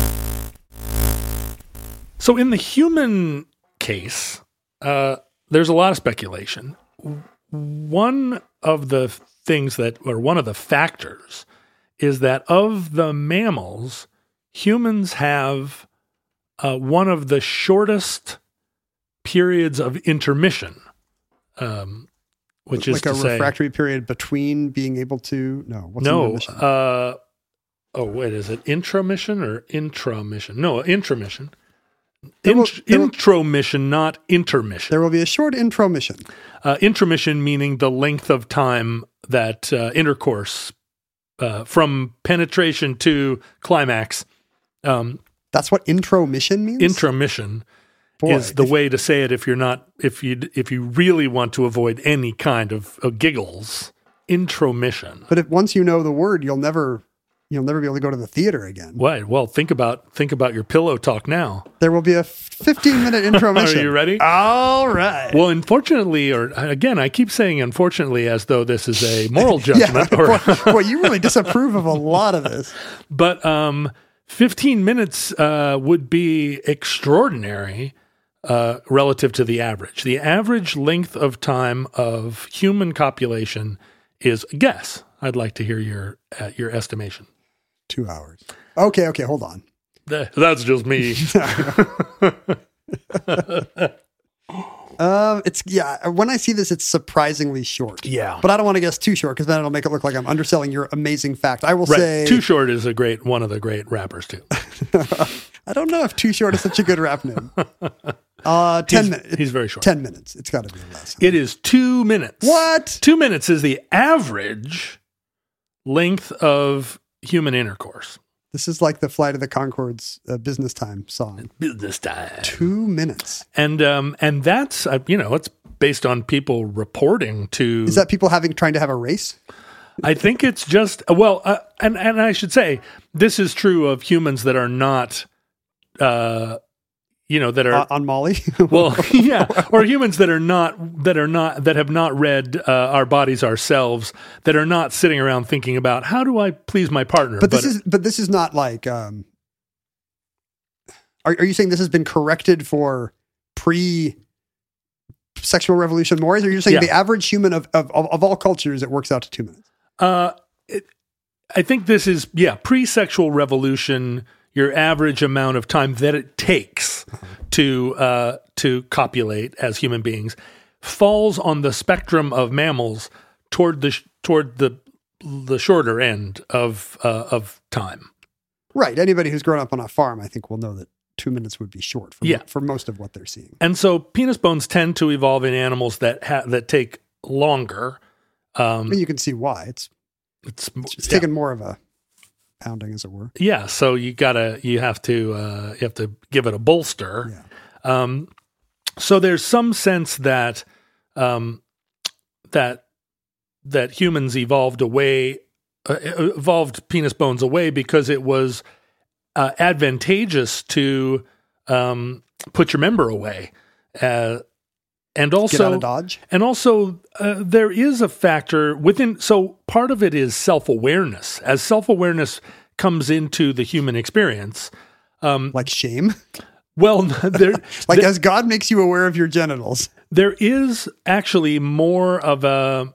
Speaker 4: So in the human case, there's a lot of speculation. One of the factors is that of the mammals, humans have one of the shortest periods of intermission, which is
Speaker 6: like
Speaker 4: to
Speaker 6: a
Speaker 4: say,
Speaker 6: refractory period between being able to. What's
Speaker 4: no.
Speaker 6: intermission?
Speaker 4: Is it intramission or intramission? No, intramission.
Speaker 6: There will-
Speaker 4: Intromission, not intermission.
Speaker 6: There will be a short intromission.
Speaker 4: Intromission meaning the length of time that intercourse from penetration to climax.
Speaker 6: That's what intromission means?
Speaker 4: Intromission
Speaker 6: Boy,
Speaker 4: is the way to say it if you really want to avoid any kind of giggles. Intromission.
Speaker 6: But if once you know the word, you'll never be able to go to the theater again.
Speaker 4: Right. Well, think about your pillow talk now.
Speaker 6: There will be a 15-minute intromission.
Speaker 4: Are you ready?
Speaker 6: All right.
Speaker 4: Well, unfortunately, or again, I keep saying unfortunately as though this is a moral judgment.
Speaker 6: Boy, you really disapprove of a lot of this.
Speaker 4: But 15 minutes would be extraordinary relative to the average. The average length of time of human copulation is a guess. I'd like to hear your estimation.
Speaker 6: 2 hours. Okay, hold on.
Speaker 4: That's just me.
Speaker 6: When I see this, it's surprisingly short.
Speaker 4: Yeah.
Speaker 6: But I don't want to guess too short, because then it'll make it look like I'm underselling your amazing fact. I will say
Speaker 4: Too Short is one of the great rappers too.
Speaker 6: I don't know if Too Short is such a good rap name. 10 minutes.
Speaker 4: He's very short.
Speaker 6: 10 minutes. It's got to be less.
Speaker 4: It is 2 minutes.
Speaker 6: What?
Speaker 4: 2 minutes is the average length of human intercourse.
Speaker 6: This is like the Flight of the Conchords business time song.
Speaker 4: Business time.
Speaker 6: 2 minutes.
Speaker 4: And that's it's based on people reporting to.
Speaker 6: Is that people trying to have a race?
Speaker 4: I think it's just and I should say this is true of humans that are not, that are
Speaker 6: on Molly.
Speaker 4: well, yeah, or humans that have not read Our Bodies Ourselves, that are not sitting around thinking about how do I please my partner.
Speaker 6: But this is not like. Are you saying this has been corrected for pre-sexual revolution mores? Or are you saying the average human of all cultures, it works out to 2 minutes?
Speaker 4: I think this is pre-sexual revolution. Your average amount of time that it takes to copulate as human beings falls on the spectrum of mammals toward the shorter end of time.
Speaker 6: Right. Anybody who's grown up on a farm, I think, will know that 2 minutes would be short for most of what they're seeing.
Speaker 4: And so penis bones tend to evolve in animals that take longer.
Speaker 6: You can see why. It's taken more of a pounding, as it were.
Speaker 4: Yeah, so you have to give it a bolster.
Speaker 6: Yeah.
Speaker 4: So there's some sense that that humans evolved penis bones away because it was advantageous to put your member away, and also
Speaker 6: get out of Dodge.
Speaker 4: And also there is a factor within. So part of it is self-awareness. As self-awareness comes into the human experience,
Speaker 6: like shame.
Speaker 4: Well,
Speaker 6: as God makes you aware of your genitals,
Speaker 4: there is actually more of a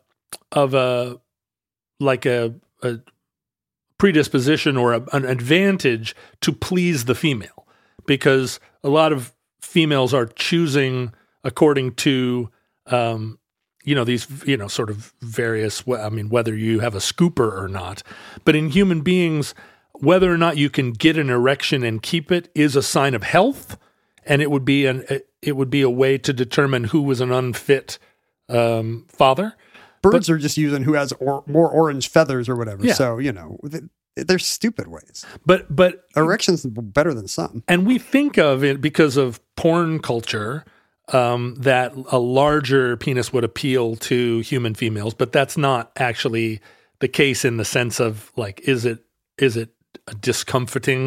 Speaker 4: predisposition or an advantage to please the female, because a lot of females are choosing according to these sort of various. Whether you have a scooper or not, but in human beings, whether or not you can get an erection and keep it is a sign of health, and it would be a way to determine who was an unfit father.
Speaker 6: Birds are just using who has more orange feathers or whatever.
Speaker 4: Yeah.
Speaker 6: So they're stupid ways.
Speaker 4: But
Speaker 6: erection's better than some.
Speaker 4: And we think of it because of porn culture that a larger penis would appeal to human females, but that's not actually the case in the sense of is it discomforting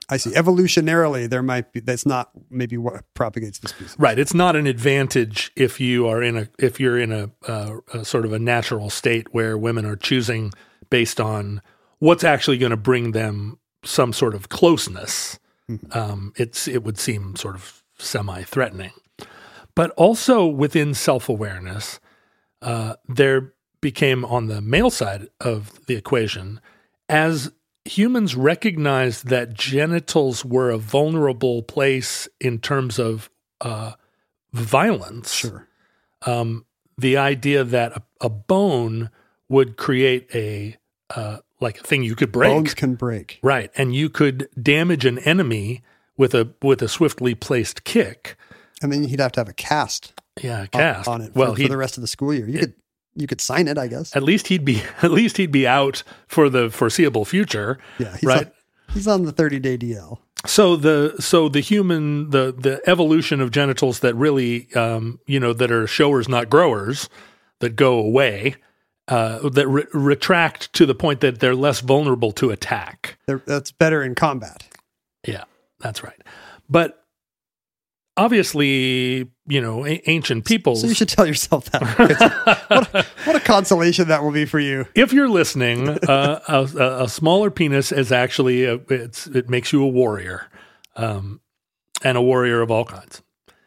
Speaker 6: I see. Evolutionarily, that's not maybe what propagates the species.
Speaker 4: Right. It's not an advantage if you're in a sort of a natural state where women are choosing based on what's actually going to bring them some sort of closeness. It would seem sort of semi-threatening. But also within self-awareness, there became on the male side of the equation, as humans recognized that genitals were a vulnerable place in terms of violence.
Speaker 6: Sure.
Speaker 4: The idea that a bone would create a thing you could break.
Speaker 6: Bones can break.
Speaker 4: Right, and you could damage an enemy with a swiftly placed kick.
Speaker 6: And then he'd have to have a cast.
Speaker 4: Yeah, a cast
Speaker 6: on it for the rest of the school year. You could sign it, I guess.
Speaker 4: At least he'd be out for the foreseeable future.
Speaker 6: Yeah, he's on the 30-day DL.
Speaker 4: So the evolution of genitals that really that are showers not growers, that go away, that retract to the point that they're less vulnerable to attack.
Speaker 6: That's better in combat.
Speaker 4: Yeah, that's right. But obviously, ancient peoples.
Speaker 6: So you should tell yourself that. What a consolation that will be for you.
Speaker 4: If you're listening, a smaller penis is actually it makes you a warrior, and a warrior of all kinds.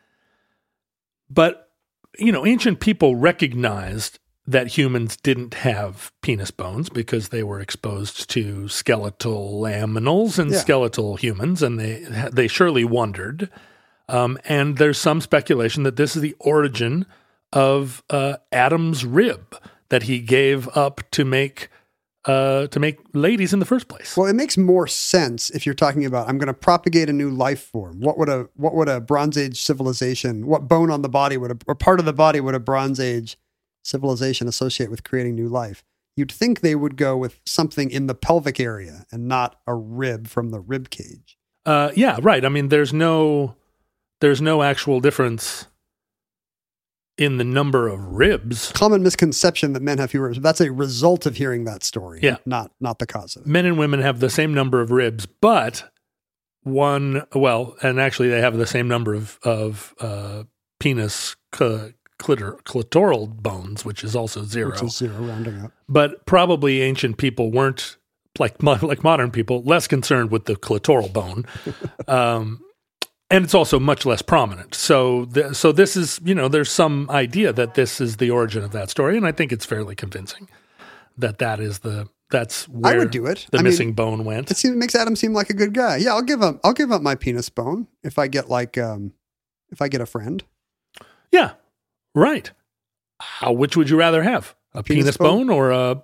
Speaker 4: But ancient people recognized that humans didn't have penis bones because they were exposed to skeletal aminals and skeletal humans, and they surely wondered. And there's some speculation that this is the origin of Adam's rib that he gave up to make ladies in the first place.
Speaker 6: Well, it makes more sense if you're talking about I'm going to propagate a new life form. What would a Bronze Age civilization? What bone on the body or part of the body would a Bronze Age civilization associate with creating new life? You'd think they would go with something in the pelvic area and not a rib from the rib cage.
Speaker 4: Yeah, right. I mean, there's no actual difference in the number of ribs.
Speaker 6: Common misconception that men have fewer ribs. That's a result of hearing that story, not the cause of it.
Speaker 4: Men and women have the same number of ribs, but and actually they have the same number of penis clitoral bones, which is also zero.
Speaker 6: Which is zero, rounding up.
Speaker 4: But probably ancient people weren't, like modern people, less concerned with the clitoral bone. And it's also much less prominent. So this is, there's some idea that this is the origin of that story, and I think it's fairly convincing that's where
Speaker 6: I would do it.
Speaker 4: The missing bone went.
Speaker 6: It makes Adam seem like a good guy. Yeah, I'll give up my penis bone if I get if I get a friend.
Speaker 4: Yeah, right. Which would you rather have? A penis bone or a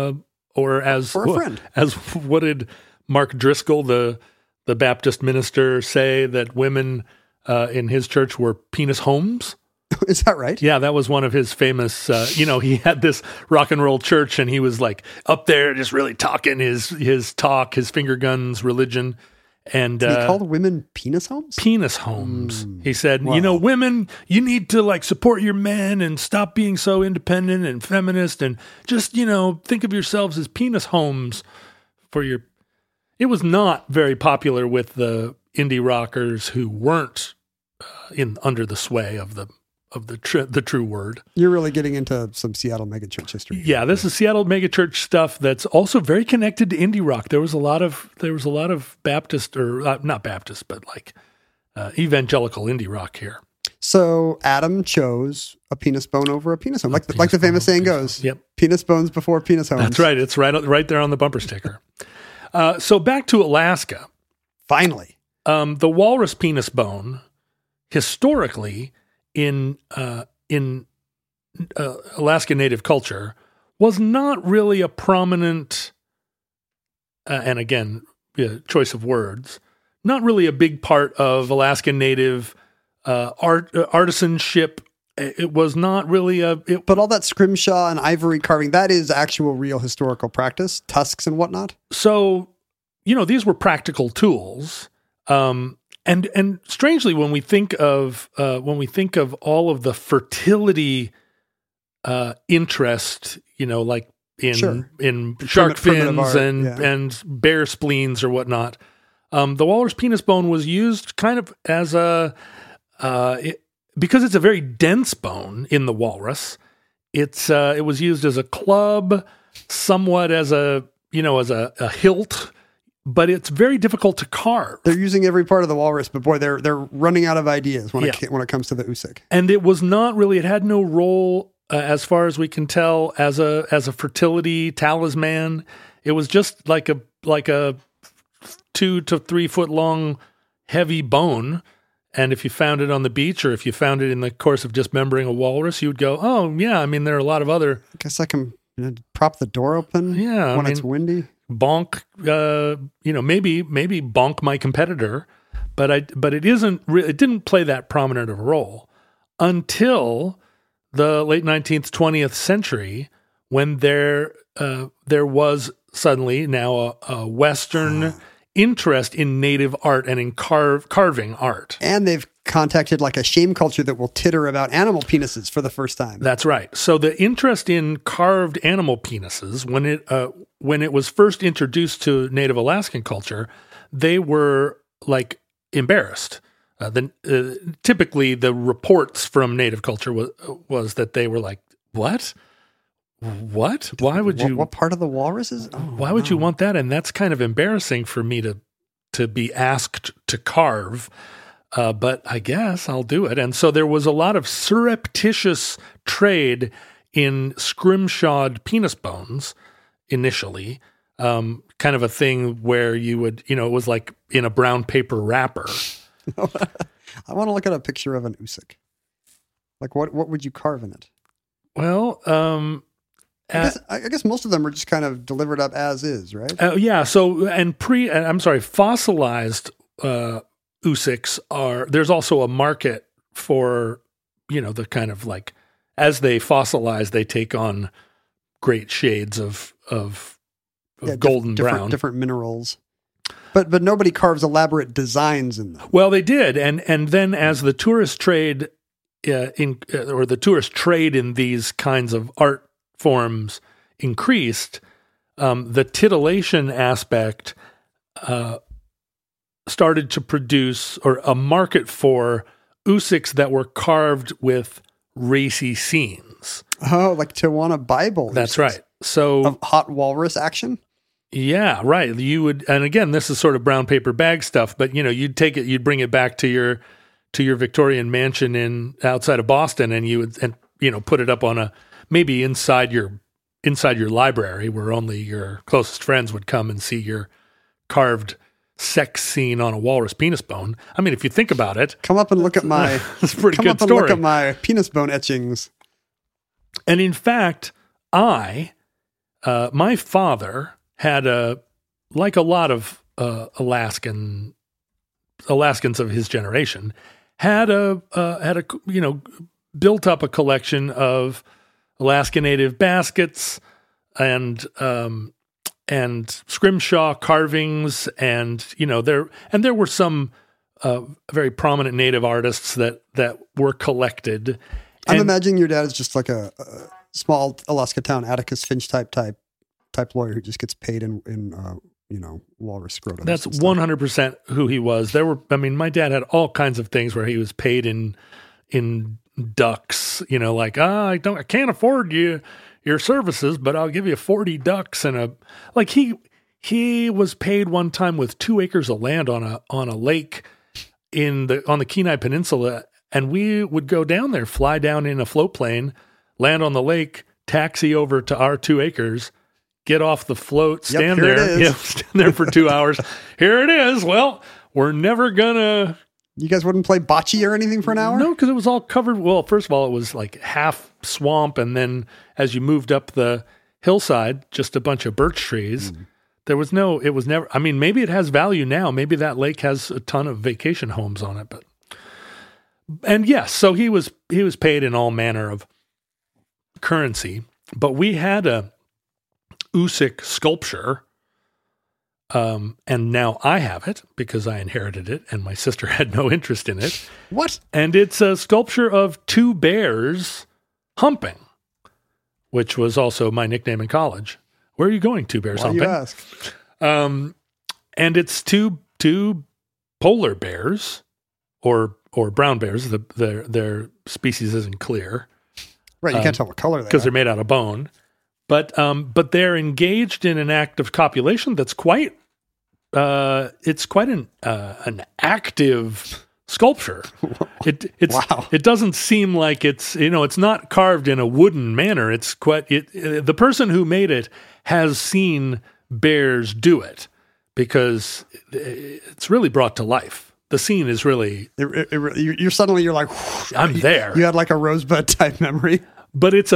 Speaker 4: friend? As what did Mark Driscoll, the Baptist minister, say that women in his church were penis homes?
Speaker 6: Is that right?
Speaker 4: Yeah, that was one of his famous, he had this rock and roll church and he was like up there just really talking his finger guns, religion. And
Speaker 6: he called women penis homes?
Speaker 4: Penis homes. He said, wow. Women, you need to support your men and stop being so independent and feminist and just, think of yourselves as penis homes for your... It was not very popular with the indie rockers who weren't under the sway of the true word.
Speaker 6: You're really getting into some Seattle megachurch history.
Speaker 4: Yeah, this is Seattle megachurch stuff that's also very connected to indie rock. There was a lot of Baptist or not Baptist, but evangelical indie rock here.
Speaker 6: So Adam chose a penis bone over a penis home, like the famous saying goes.
Speaker 4: Yep,
Speaker 6: penis bones before penis homes.
Speaker 4: That's right. It's right there on the bumper sticker. So back to Alaska.
Speaker 6: Finally.
Speaker 4: The walrus penis bone, historically in Alaska Native culture, was not really a prominent, and again, choice of words, not really a big part of Alaska Native artisanship. It was not really
Speaker 6: but all that scrimshaw and ivory carving, that is actual real historical practice, tusks and whatnot.
Speaker 4: So, these were practical tools. And strangely, when we think of all of the fertility interest, in shark fins and bear spleens or whatnot, The walrus penis bone was used kind of as because it's a very dense bone in the walrus. It was used as a club, somewhat as a hilt, but it's very difficult to carve.
Speaker 6: They're using every part of the walrus, but boy, they're running out of ideas when it comes to the Usyk.
Speaker 4: And it was not really. It had no role, as far as we can tell, as a fertility talisman. It was just like a 2 to 3 foot long heavy bone. And if you found it on the beach, or if you found it in the course of dismembering a walrus, you would go, "Oh yeah." I mean, there are a lot of other.
Speaker 6: I guess I can prop the door open.
Speaker 4: Yeah,
Speaker 6: when it's windy.
Speaker 4: Bonk, maybe bonk my competitor, but it isn't. It didn't play that prominent of a role until the late 19th, 20th century, when there was suddenly now a Western interest in native art and in carving art.
Speaker 6: And they've contacted like a shame culture that will titter about animal penises for the first time.
Speaker 4: That's right. So the interest in carved animal penises, when it was first introduced to Native Alaskan culture, they were like embarrassed. Typically, the reports from Native culture was that they were like, "What? What? Why would you?
Speaker 6: What part of the walrus is?
Speaker 4: Why would you want that?" And that's kind of embarrassing for me to be asked to carve. But I guess I'll do it. And so there was a lot of surreptitious trade in scrimshawed penis bones initially, kind of a thing where you would, it was like in a brown paper wrapper.
Speaker 6: I want to look at a picture of an Usyk. Like what would you carve in it?
Speaker 4: Well,
Speaker 6: I guess most of them are just kind of delivered up as is, right?
Speaker 4: Yeah. So, fossilized Usyks there's also a market for, the kind of like, as they fossilize, they take on great shades of golden brown.
Speaker 6: Different minerals. But nobody carves elaborate designs in them.
Speaker 4: Well, they did. And then as the tourist trade the tourist trade in these kinds of art forms increased, the titillation aspect started to produce, or a market for, Usyks that were carved with racy scenes.
Speaker 6: Oh, like Tijuana Bible.
Speaker 4: That's right. So
Speaker 6: of hot walrus action?
Speaker 4: Yeah, right. You would, and again, this is sort of brown paper bag stuff, but you'd take it, you'd bring it back to your Victorian mansion outside of Boston, and you would put it up on maybe inside your library, where only your closest friends would come and see your carved sex scene on a walrus penis bone. I mean, if you think about it,
Speaker 6: come up and look at my.
Speaker 4: It's a pretty good story.
Speaker 6: Come up and look at my penis bone etchings.
Speaker 4: And in fact, my father had like a lot of Alaskans of his generation, had built up a collection of Alaska Native baskets and scrimshaw carvings, and there were some very prominent Native artists that were collected.
Speaker 6: I'm imagining your dad is just like a small Alaska town Atticus Finch type lawyer who just gets paid in walrus scrotum.
Speaker 4: That's 100% who he was. My dad had all kinds of things where he was paid in ducks, like, I can't afford your services, but I'll give you 40 ducks he was paid one time with 2 acres of land on a lake on the Kenai Peninsula, and we would go down there, fly down in a float plane, land on the lake, taxi over to our 2 acres, get off the float, stand there for 2 hours. Here it is. Well, we're never gonna.
Speaker 6: You guys wouldn't play bocce or anything for an hour?
Speaker 4: No, because it was all covered. Well, first of all, it was like half swamp, and then as you moved up the hillside, just a bunch of birch trees. There was no. It was never. I mean, maybe it has value now. Maybe that lake has a ton of vacation homes on it, and yes, so he was paid in all manner of currency. But we had a Usyk sculpture, and now I have it because I inherited it, and my sister had no interest in it.
Speaker 6: What? And
Speaker 4: it's a sculpture of 2 bears humping, which was also my nickname in college. Where are you going, 2 bears humping?
Speaker 6: You ask?
Speaker 4: And it's two two polar bears, or brown bears. Their species isn't clear.
Speaker 6: Right, you can't tell what color they
Speaker 4: because
Speaker 6: are.
Speaker 4: they're made out of bone. But they're engaged in an act of copulation that's quite an active sculpture.
Speaker 6: Wow.
Speaker 4: It doesn't seem like it's not carved in a wooden manner. It's quite the person who made it has seen bears do it, because it's really brought to life. The scene is really
Speaker 6: You're like,
Speaker 4: I'm there.
Speaker 6: You had like a Rosebud type memory.
Speaker 4: But it's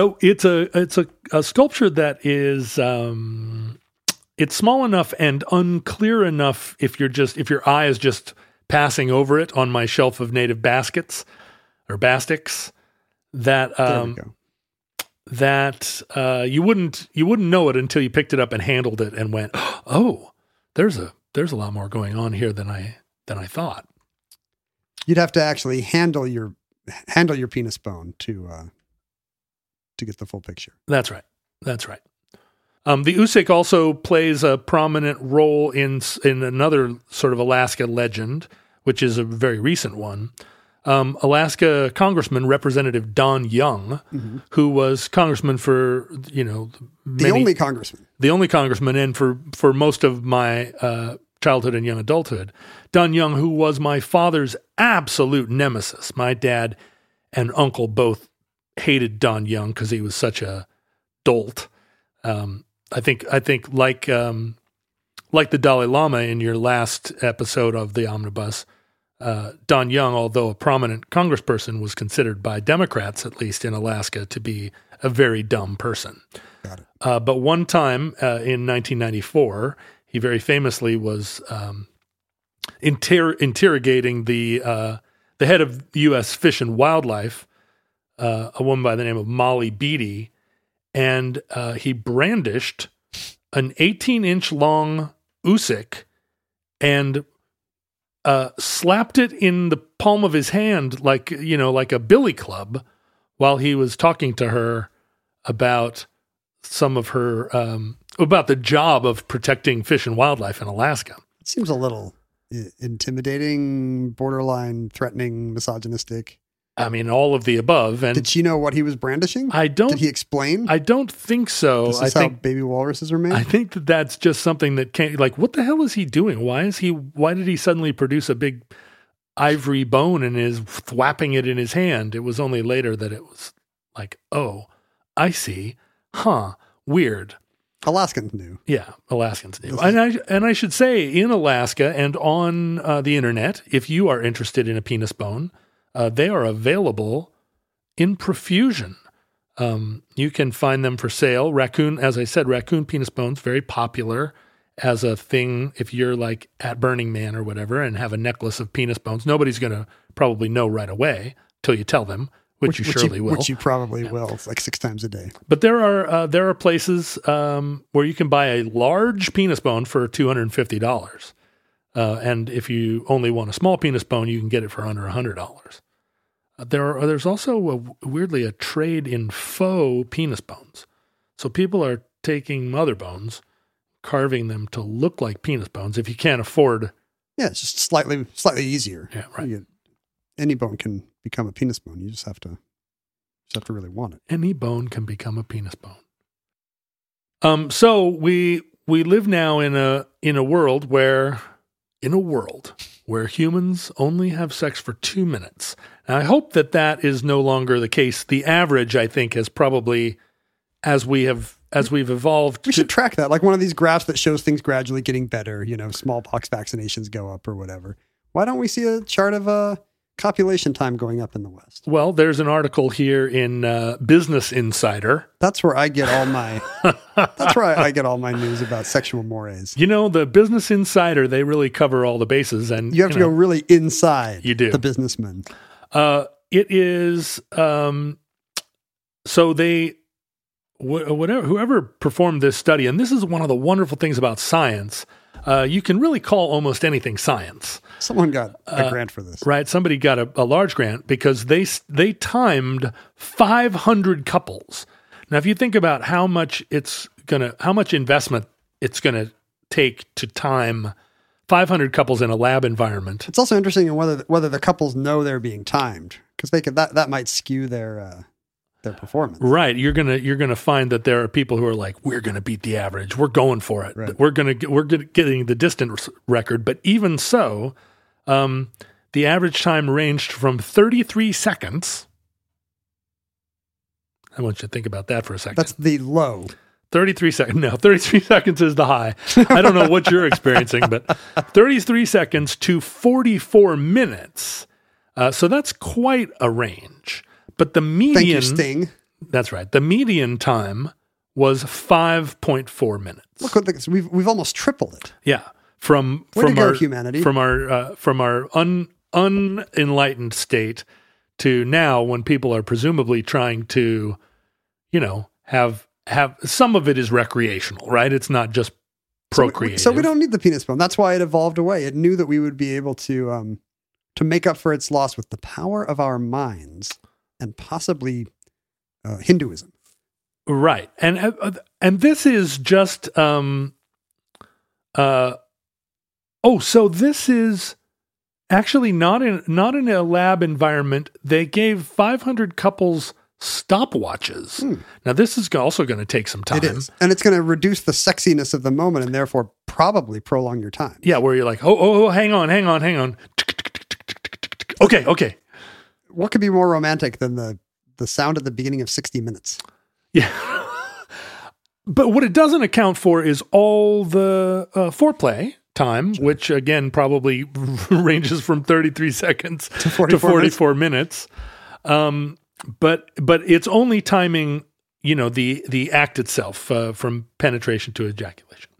Speaker 4: a sculpture that is it's small enough and unclear enough if your eye is just passing over it on my shelf of native baskets or bastics that
Speaker 6: There we go.
Speaker 4: that you wouldn't know it until you picked it up and handled it and went, oh, there's a lot more going on here than I thought.
Speaker 6: You'd have to actually handle your penis bone to get the full picture.
Speaker 4: That's right. The Usik also plays a prominent role in another sort of Alaska legend, which is a very recent one. Alaska Congressman Representative Don Young, who was congressman for
Speaker 6: The only congressman,
Speaker 4: and for most of my childhood and young adulthood. Don Young, who was my father's absolute nemesis. My dad and uncle both hated Don Young because he was such a dolt. I think like the Dalai Lama in your last episode of the Omnibus, Don Young, although a prominent congressperson, was considered by Democrats, at least in Alaska, to be a very dumb person.
Speaker 6: Got it.
Speaker 4: But one time in 1994, he very famously was interrogating the head of U.S. Fish and Wildlife, a woman by the name of Molly Beatty, and he brandished an 18-inch long Usik and slapped it in the palm of his hand like a billy club while he was talking to her about some of her about the job of protecting fish and wildlife in Alaska.
Speaker 6: It seems a little intimidating, borderline threatening, misogynistic.
Speaker 4: I mean, all of the above. And
Speaker 6: did she know what he was brandishing? Did he explain?
Speaker 4: I don't think so.
Speaker 6: This is how baby walruses are made?
Speaker 4: I think that's just something that can't, like, what the hell is he doing? Why did he suddenly produce a big ivory bone and is thwapping it in his hand? It was only later that it was like, oh, I see. Huh. Weird.
Speaker 6: Alaskans knew.
Speaker 4: Yeah, Alaskans knew. And I should say, in Alaska and on the internet, if you are interested in a penis bone, they are available in profusion. You can find them for sale. As I said, raccoon penis bones, very popular as a thing. If you're like at Burning Man or whatever and have a necklace of penis bones, nobody's going to probably know right away till you tell them, which you surely will.
Speaker 6: Which you probably will. It's like 6 times a day.
Speaker 4: But there are places where you can buy a large penis bone for $250. And if you only want a small penis bone, you can get it for under $100. There's also weirdly a trade in faux penis bones. So people are taking mother bones, carving them to look like penis bones. If you can't afford,
Speaker 6: it's just slightly easier.
Speaker 4: Yeah, right.
Speaker 6: Any bone can become a penis bone. You just have to really want it.
Speaker 4: Any bone can become a penis bone. So we live now in a world where humans only have sex for 2 minutes. And I hope that is no longer the case. The average, I think, has probably, as we've evolved.
Speaker 6: We should track that, like one of these graphs that shows things gradually getting better. Smallpox vaccinations go up or whatever. Why don't we see a chart of copulation time going up in the West?
Speaker 4: Well, there's an article here in Business Insider.
Speaker 6: That's where I get all my. That's where I get all my news about sexual mores.
Speaker 4: The Business Insider, they really cover all the bases, and
Speaker 6: you have to go really inside.
Speaker 4: You do.
Speaker 6: The businessmen.
Speaker 4: It is so they whoever performed this study, and this is one of the wonderful things about science. You can really call almost anything science.
Speaker 6: Someone got a grant for this.
Speaker 4: Right. Somebody got a large grant because they timed 500 couples. Now, if you think about how much investment it's going to take to time 500 couples in a lab environment.
Speaker 6: It's also interesting in whether the couples know they're being timed, because that might skew their performance.
Speaker 4: Right. You're gonna find that there are people who are like, we're gonna beat the average. We're going for it.
Speaker 6: Right.
Speaker 4: We're getting the distance record. But even so, the average time ranged from 33 seconds. I want you to think about that for a second.
Speaker 6: That's the low.
Speaker 4: 33 seconds. No, 33 seconds is the high. I don't know what you're experiencing, but 33 seconds to 44 minutes. So that's quite a range. But the median...
Speaker 6: Thank you, Sting.
Speaker 4: That's right. The median time was 5.4 minutes.
Speaker 6: Look what we've almost tripled it.
Speaker 4: Yeah. From
Speaker 6: Way to go,
Speaker 4: our
Speaker 6: humanity.
Speaker 4: From our unenlightened state to now, when people are presumably trying to, have some of it is recreational, right? It's not just procreative.
Speaker 6: So we don't need the penis bone. That's why it evolved away. It knew that we would be able to make up for its loss with the power of our minds and possibly Hinduism.
Speaker 4: Right. And this is just so this is actually not in a lab environment. They gave 500 couples stopwatches. Now this is also going to take some time.
Speaker 6: It is. And it's going to reduce the sexiness of the moment and therefore probably prolong your time.
Speaker 4: Yeah, where you're like, oh, hang on. Okay.
Speaker 6: What could be more romantic than the sound at the beginning of 60 Minutes?
Speaker 4: Yeah. But what it doesn't account for is all the foreplay time, which again probably ranges from 33 seconds to 44 minutes. But it's only timing, the act itself from penetration to ejaculation.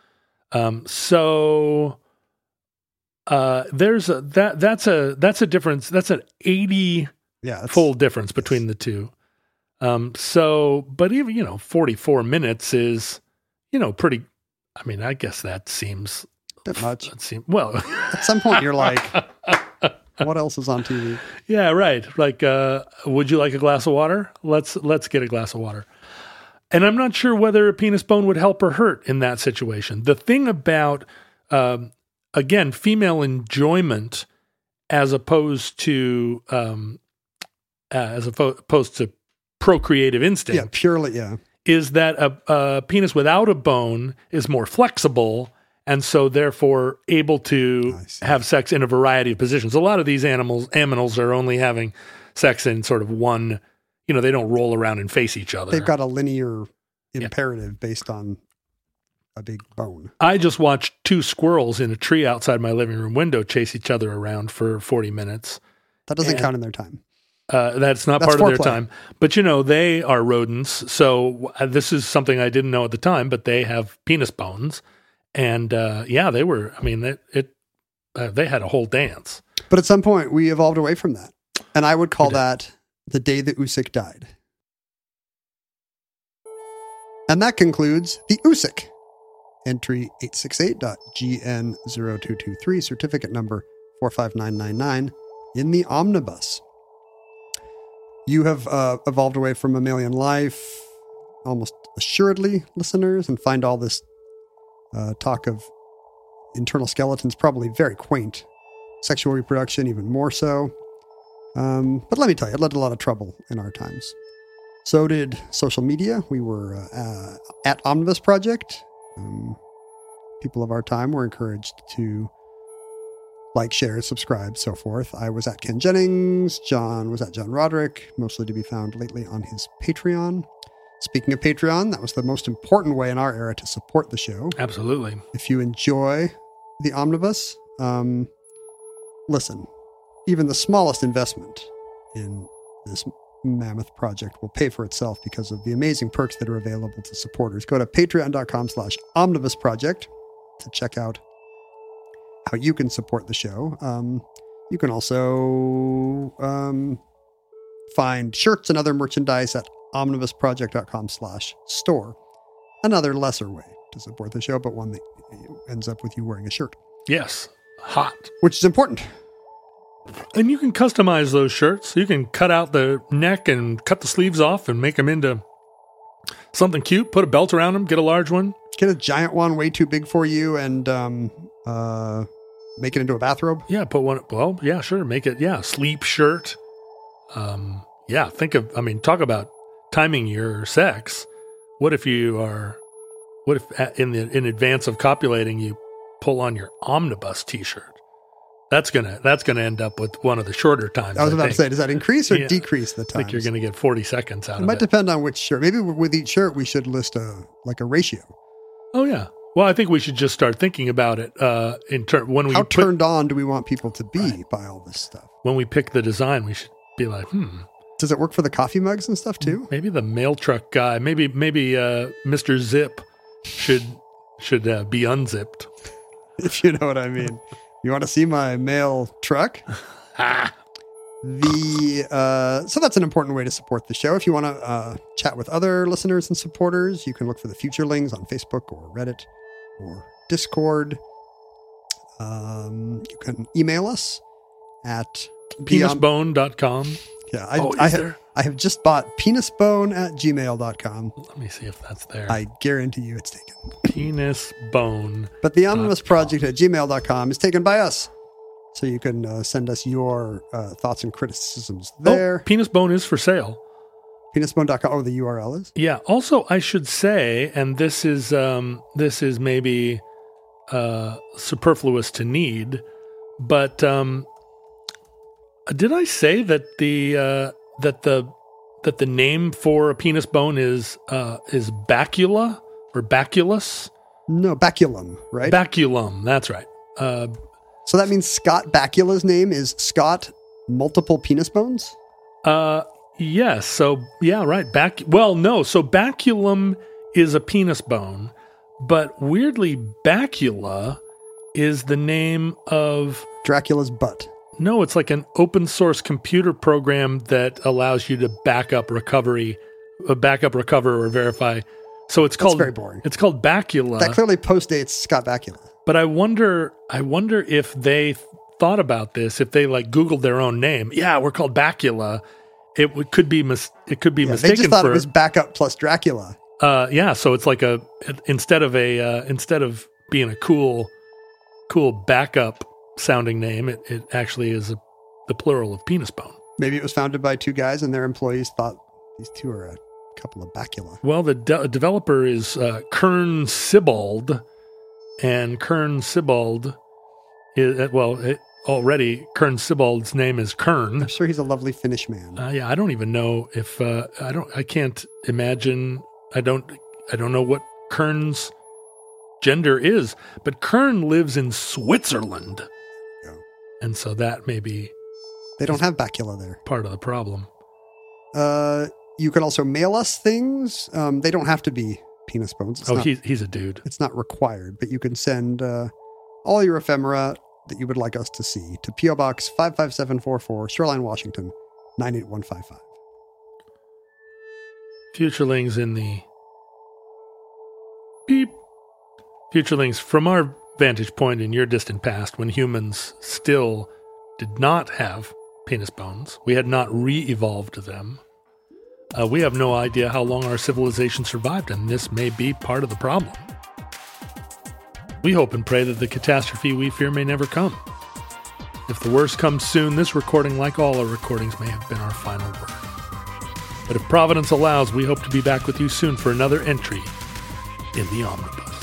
Speaker 4: So there's that's a difference. That's an 80 fold difference between the two. But even 44 minutes is pretty. I mean, I guess that seems
Speaker 6: a bit much.
Speaker 4: Well,
Speaker 6: at some point you're like, what else is on TV?
Speaker 4: Yeah, right. Like, would you like a glass of water? Let's get a glass of water. And I'm not sure whether a penis bone would help or hurt in that situation. The thing about, again, female enjoyment as opposed to procreative instinct.
Speaker 6: Yeah, purely, yeah.
Speaker 4: Is that a penis without a bone is more flexible and so therefore able to have sex in a variety of positions. A lot of these aminals are only having sex in sort of one, they don't roll around and face each other.
Speaker 6: They've got a linear imperative based on a big bone.
Speaker 4: I just watched two squirrels in a tree outside my living room window chase each other around for 40 minutes.
Speaker 6: That doesn't count in their time.
Speaker 4: That's not part of their time. But, they are rodents. So this is something I didn't know at the time, but they have penis bones. And, they were, they had a whole dance.
Speaker 6: But at some point we evolved away from that. And I would call that the day that Usyk died. And that concludes the Usyk. Entry 868.GN0223, certificate number 45999 in the omnibus. You have evolved away from mammalian life, almost assuredly, listeners, and find all this talk of internal skeletons probably very quaint. Sexual reproduction, even more so. But let me tell you, it led to a lot of trouble in our times. So did social media. We were at Omnibus Project. People of our time were encouraged to like, share, subscribe, so forth. I was at Ken Jennings. John was at John Roderick, mostly to be found lately on his Patreon. Speaking of Patreon, that was the most important way in our era to support the show.
Speaker 4: Absolutely.
Speaker 6: If you enjoy the Omnibus, listen, even the smallest investment in this mammoth project will pay for itself because of the amazing perks that are available to supporters. Go to patreon.com/omnibusproject to check out how you can support the show. You can also find shirts and other merchandise at omnibusproject.com/store. Another lesser way to support the show, but one that ends up with you wearing a shirt.
Speaker 4: Yes. Hot.
Speaker 6: Which is important.
Speaker 4: And you can customize those shirts. You can cut out the neck and cut the sleeves off and make them into something cute. Put a belt around them. Get a large one.
Speaker 6: Get a giant one way too big for you and Make it into a bathrobe.
Speaker 4: Yeah, put one. Well, yeah, sure. Make it. Yeah, sleep shirt. Yeah, talk about timing your sex. What if in advance of copulating you pull on your omnibus T-shirt? That's gonna end up with one of the shorter times.
Speaker 6: I was about to say, does that increase or decrease the time?
Speaker 4: I think you're going to get 40 seconds out of it.
Speaker 6: It might depend on which shirt. Maybe with each shirt we should list a ratio.
Speaker 4: Oh yeah. Well, I think we should just start thinking about it when we
Speaker 6: how turned on do we want people to be by all this stuff? When
Speaker 4: we pick the design, we should be like,
Speaker 6: Does it work for the coffee mugs and stuff too?
Speaker 4: Maybe the mail truck guy, maybe Mr. Zip should be unzipped.
Speaker 6: If you know what I mean. You want to see my mail truck? So that's an important way to support the show. If you want to chat with other listeners and supporters, you can look for the Futurelings on Facebook or Reddit or Discord. You can email us at
Speaker 4: penisbone.com.
Speaker 6: Yeah, I have just bought penisbone@gmail.com.
Speaker 4: Let me see if that's there.
Speaker 6: I guarantee you it's taken.
Speaker 4: Penisbone.
Speaker 6: But the omnibusproject@gmail.com is taken by us. So you can send us your thoughts and criticisms there.
Speaker 4: Penisbone is for sale.
Speaker 6: Penisbone.com. Oh, the URL is?
Speaker 4: Yeah. Also, I should say, and this is maybe superfluous to need, but did I say that the name for a penis bone is bacula or baculus?
Speaker 6: No, baculum, right?
Speaker 4: Baculum, that's right.
Speaker 6: So that means Scott Bakula's name is Scott Multiple Penis Bones?
Speaker 4: Yes. So, yeah, right. So baculum is a penis bone, but weirdly, bacula is the name of
Speaker 6: Dracula's butt.
Speaker 4: No, it's like an open source computer program that allows you to backup, recover, or verify. So it's called.
Speaker 6: That's very boring.
Speaker 4: It's called Bacula.
Speaker 6: That clearly postdates Scott Bakula.
Speaker 4: But I wonder if they thought about this, if they like Googled their own name. Yeah, we're called Bacula. It could be mistaken.
Speaker 6: They just thought it was backup plus Dracula.
Speaker 4: Yeah. So it's like instead of being a cool backup sounding name, it actually is the plural of penis bone.
Speaker 6: Maybe it was founded by two guys and their employees thought these two are a couple of bacula.
Speaker 4: Well, the developer is Kern Sibbald, and Kern Sibbald is already Kern Sibbald's name is Kern.
Speaker 6: I'm sure he's a lovely Finnish man.
Speaker 4: Yeah, I don't even know if I can't imagine. I don't know what Kern's gender is, but Kern lives in Switzerland. And so that may be...
Speaker 6: They don't have bacula there.
Speaker 4: Part of the problem.
Speaker 6: You can also mail us things. They don't have to be penis bones.
Speaker 4: He's a dude.
Speaker 6: It's not required, but you can send all your ephemera that you would like us to see to P.O. Box 55744, Shoreline, Washington, 98155.
Speaker 4: Futurelings in the... Beep. Futurelings, from our vantage point in your distant past, when humans still did not have penis bones, we had not re-evolved them. We have no idea how long our civilization survived, and this may be part of the problem. We hope and pray that the catastrophe we fear may never come. If the worst comes soon, this recording, like all our recordings, may have been our final word. But if Providence allows, we hope to be back with you soon for another entry in the Omnibus.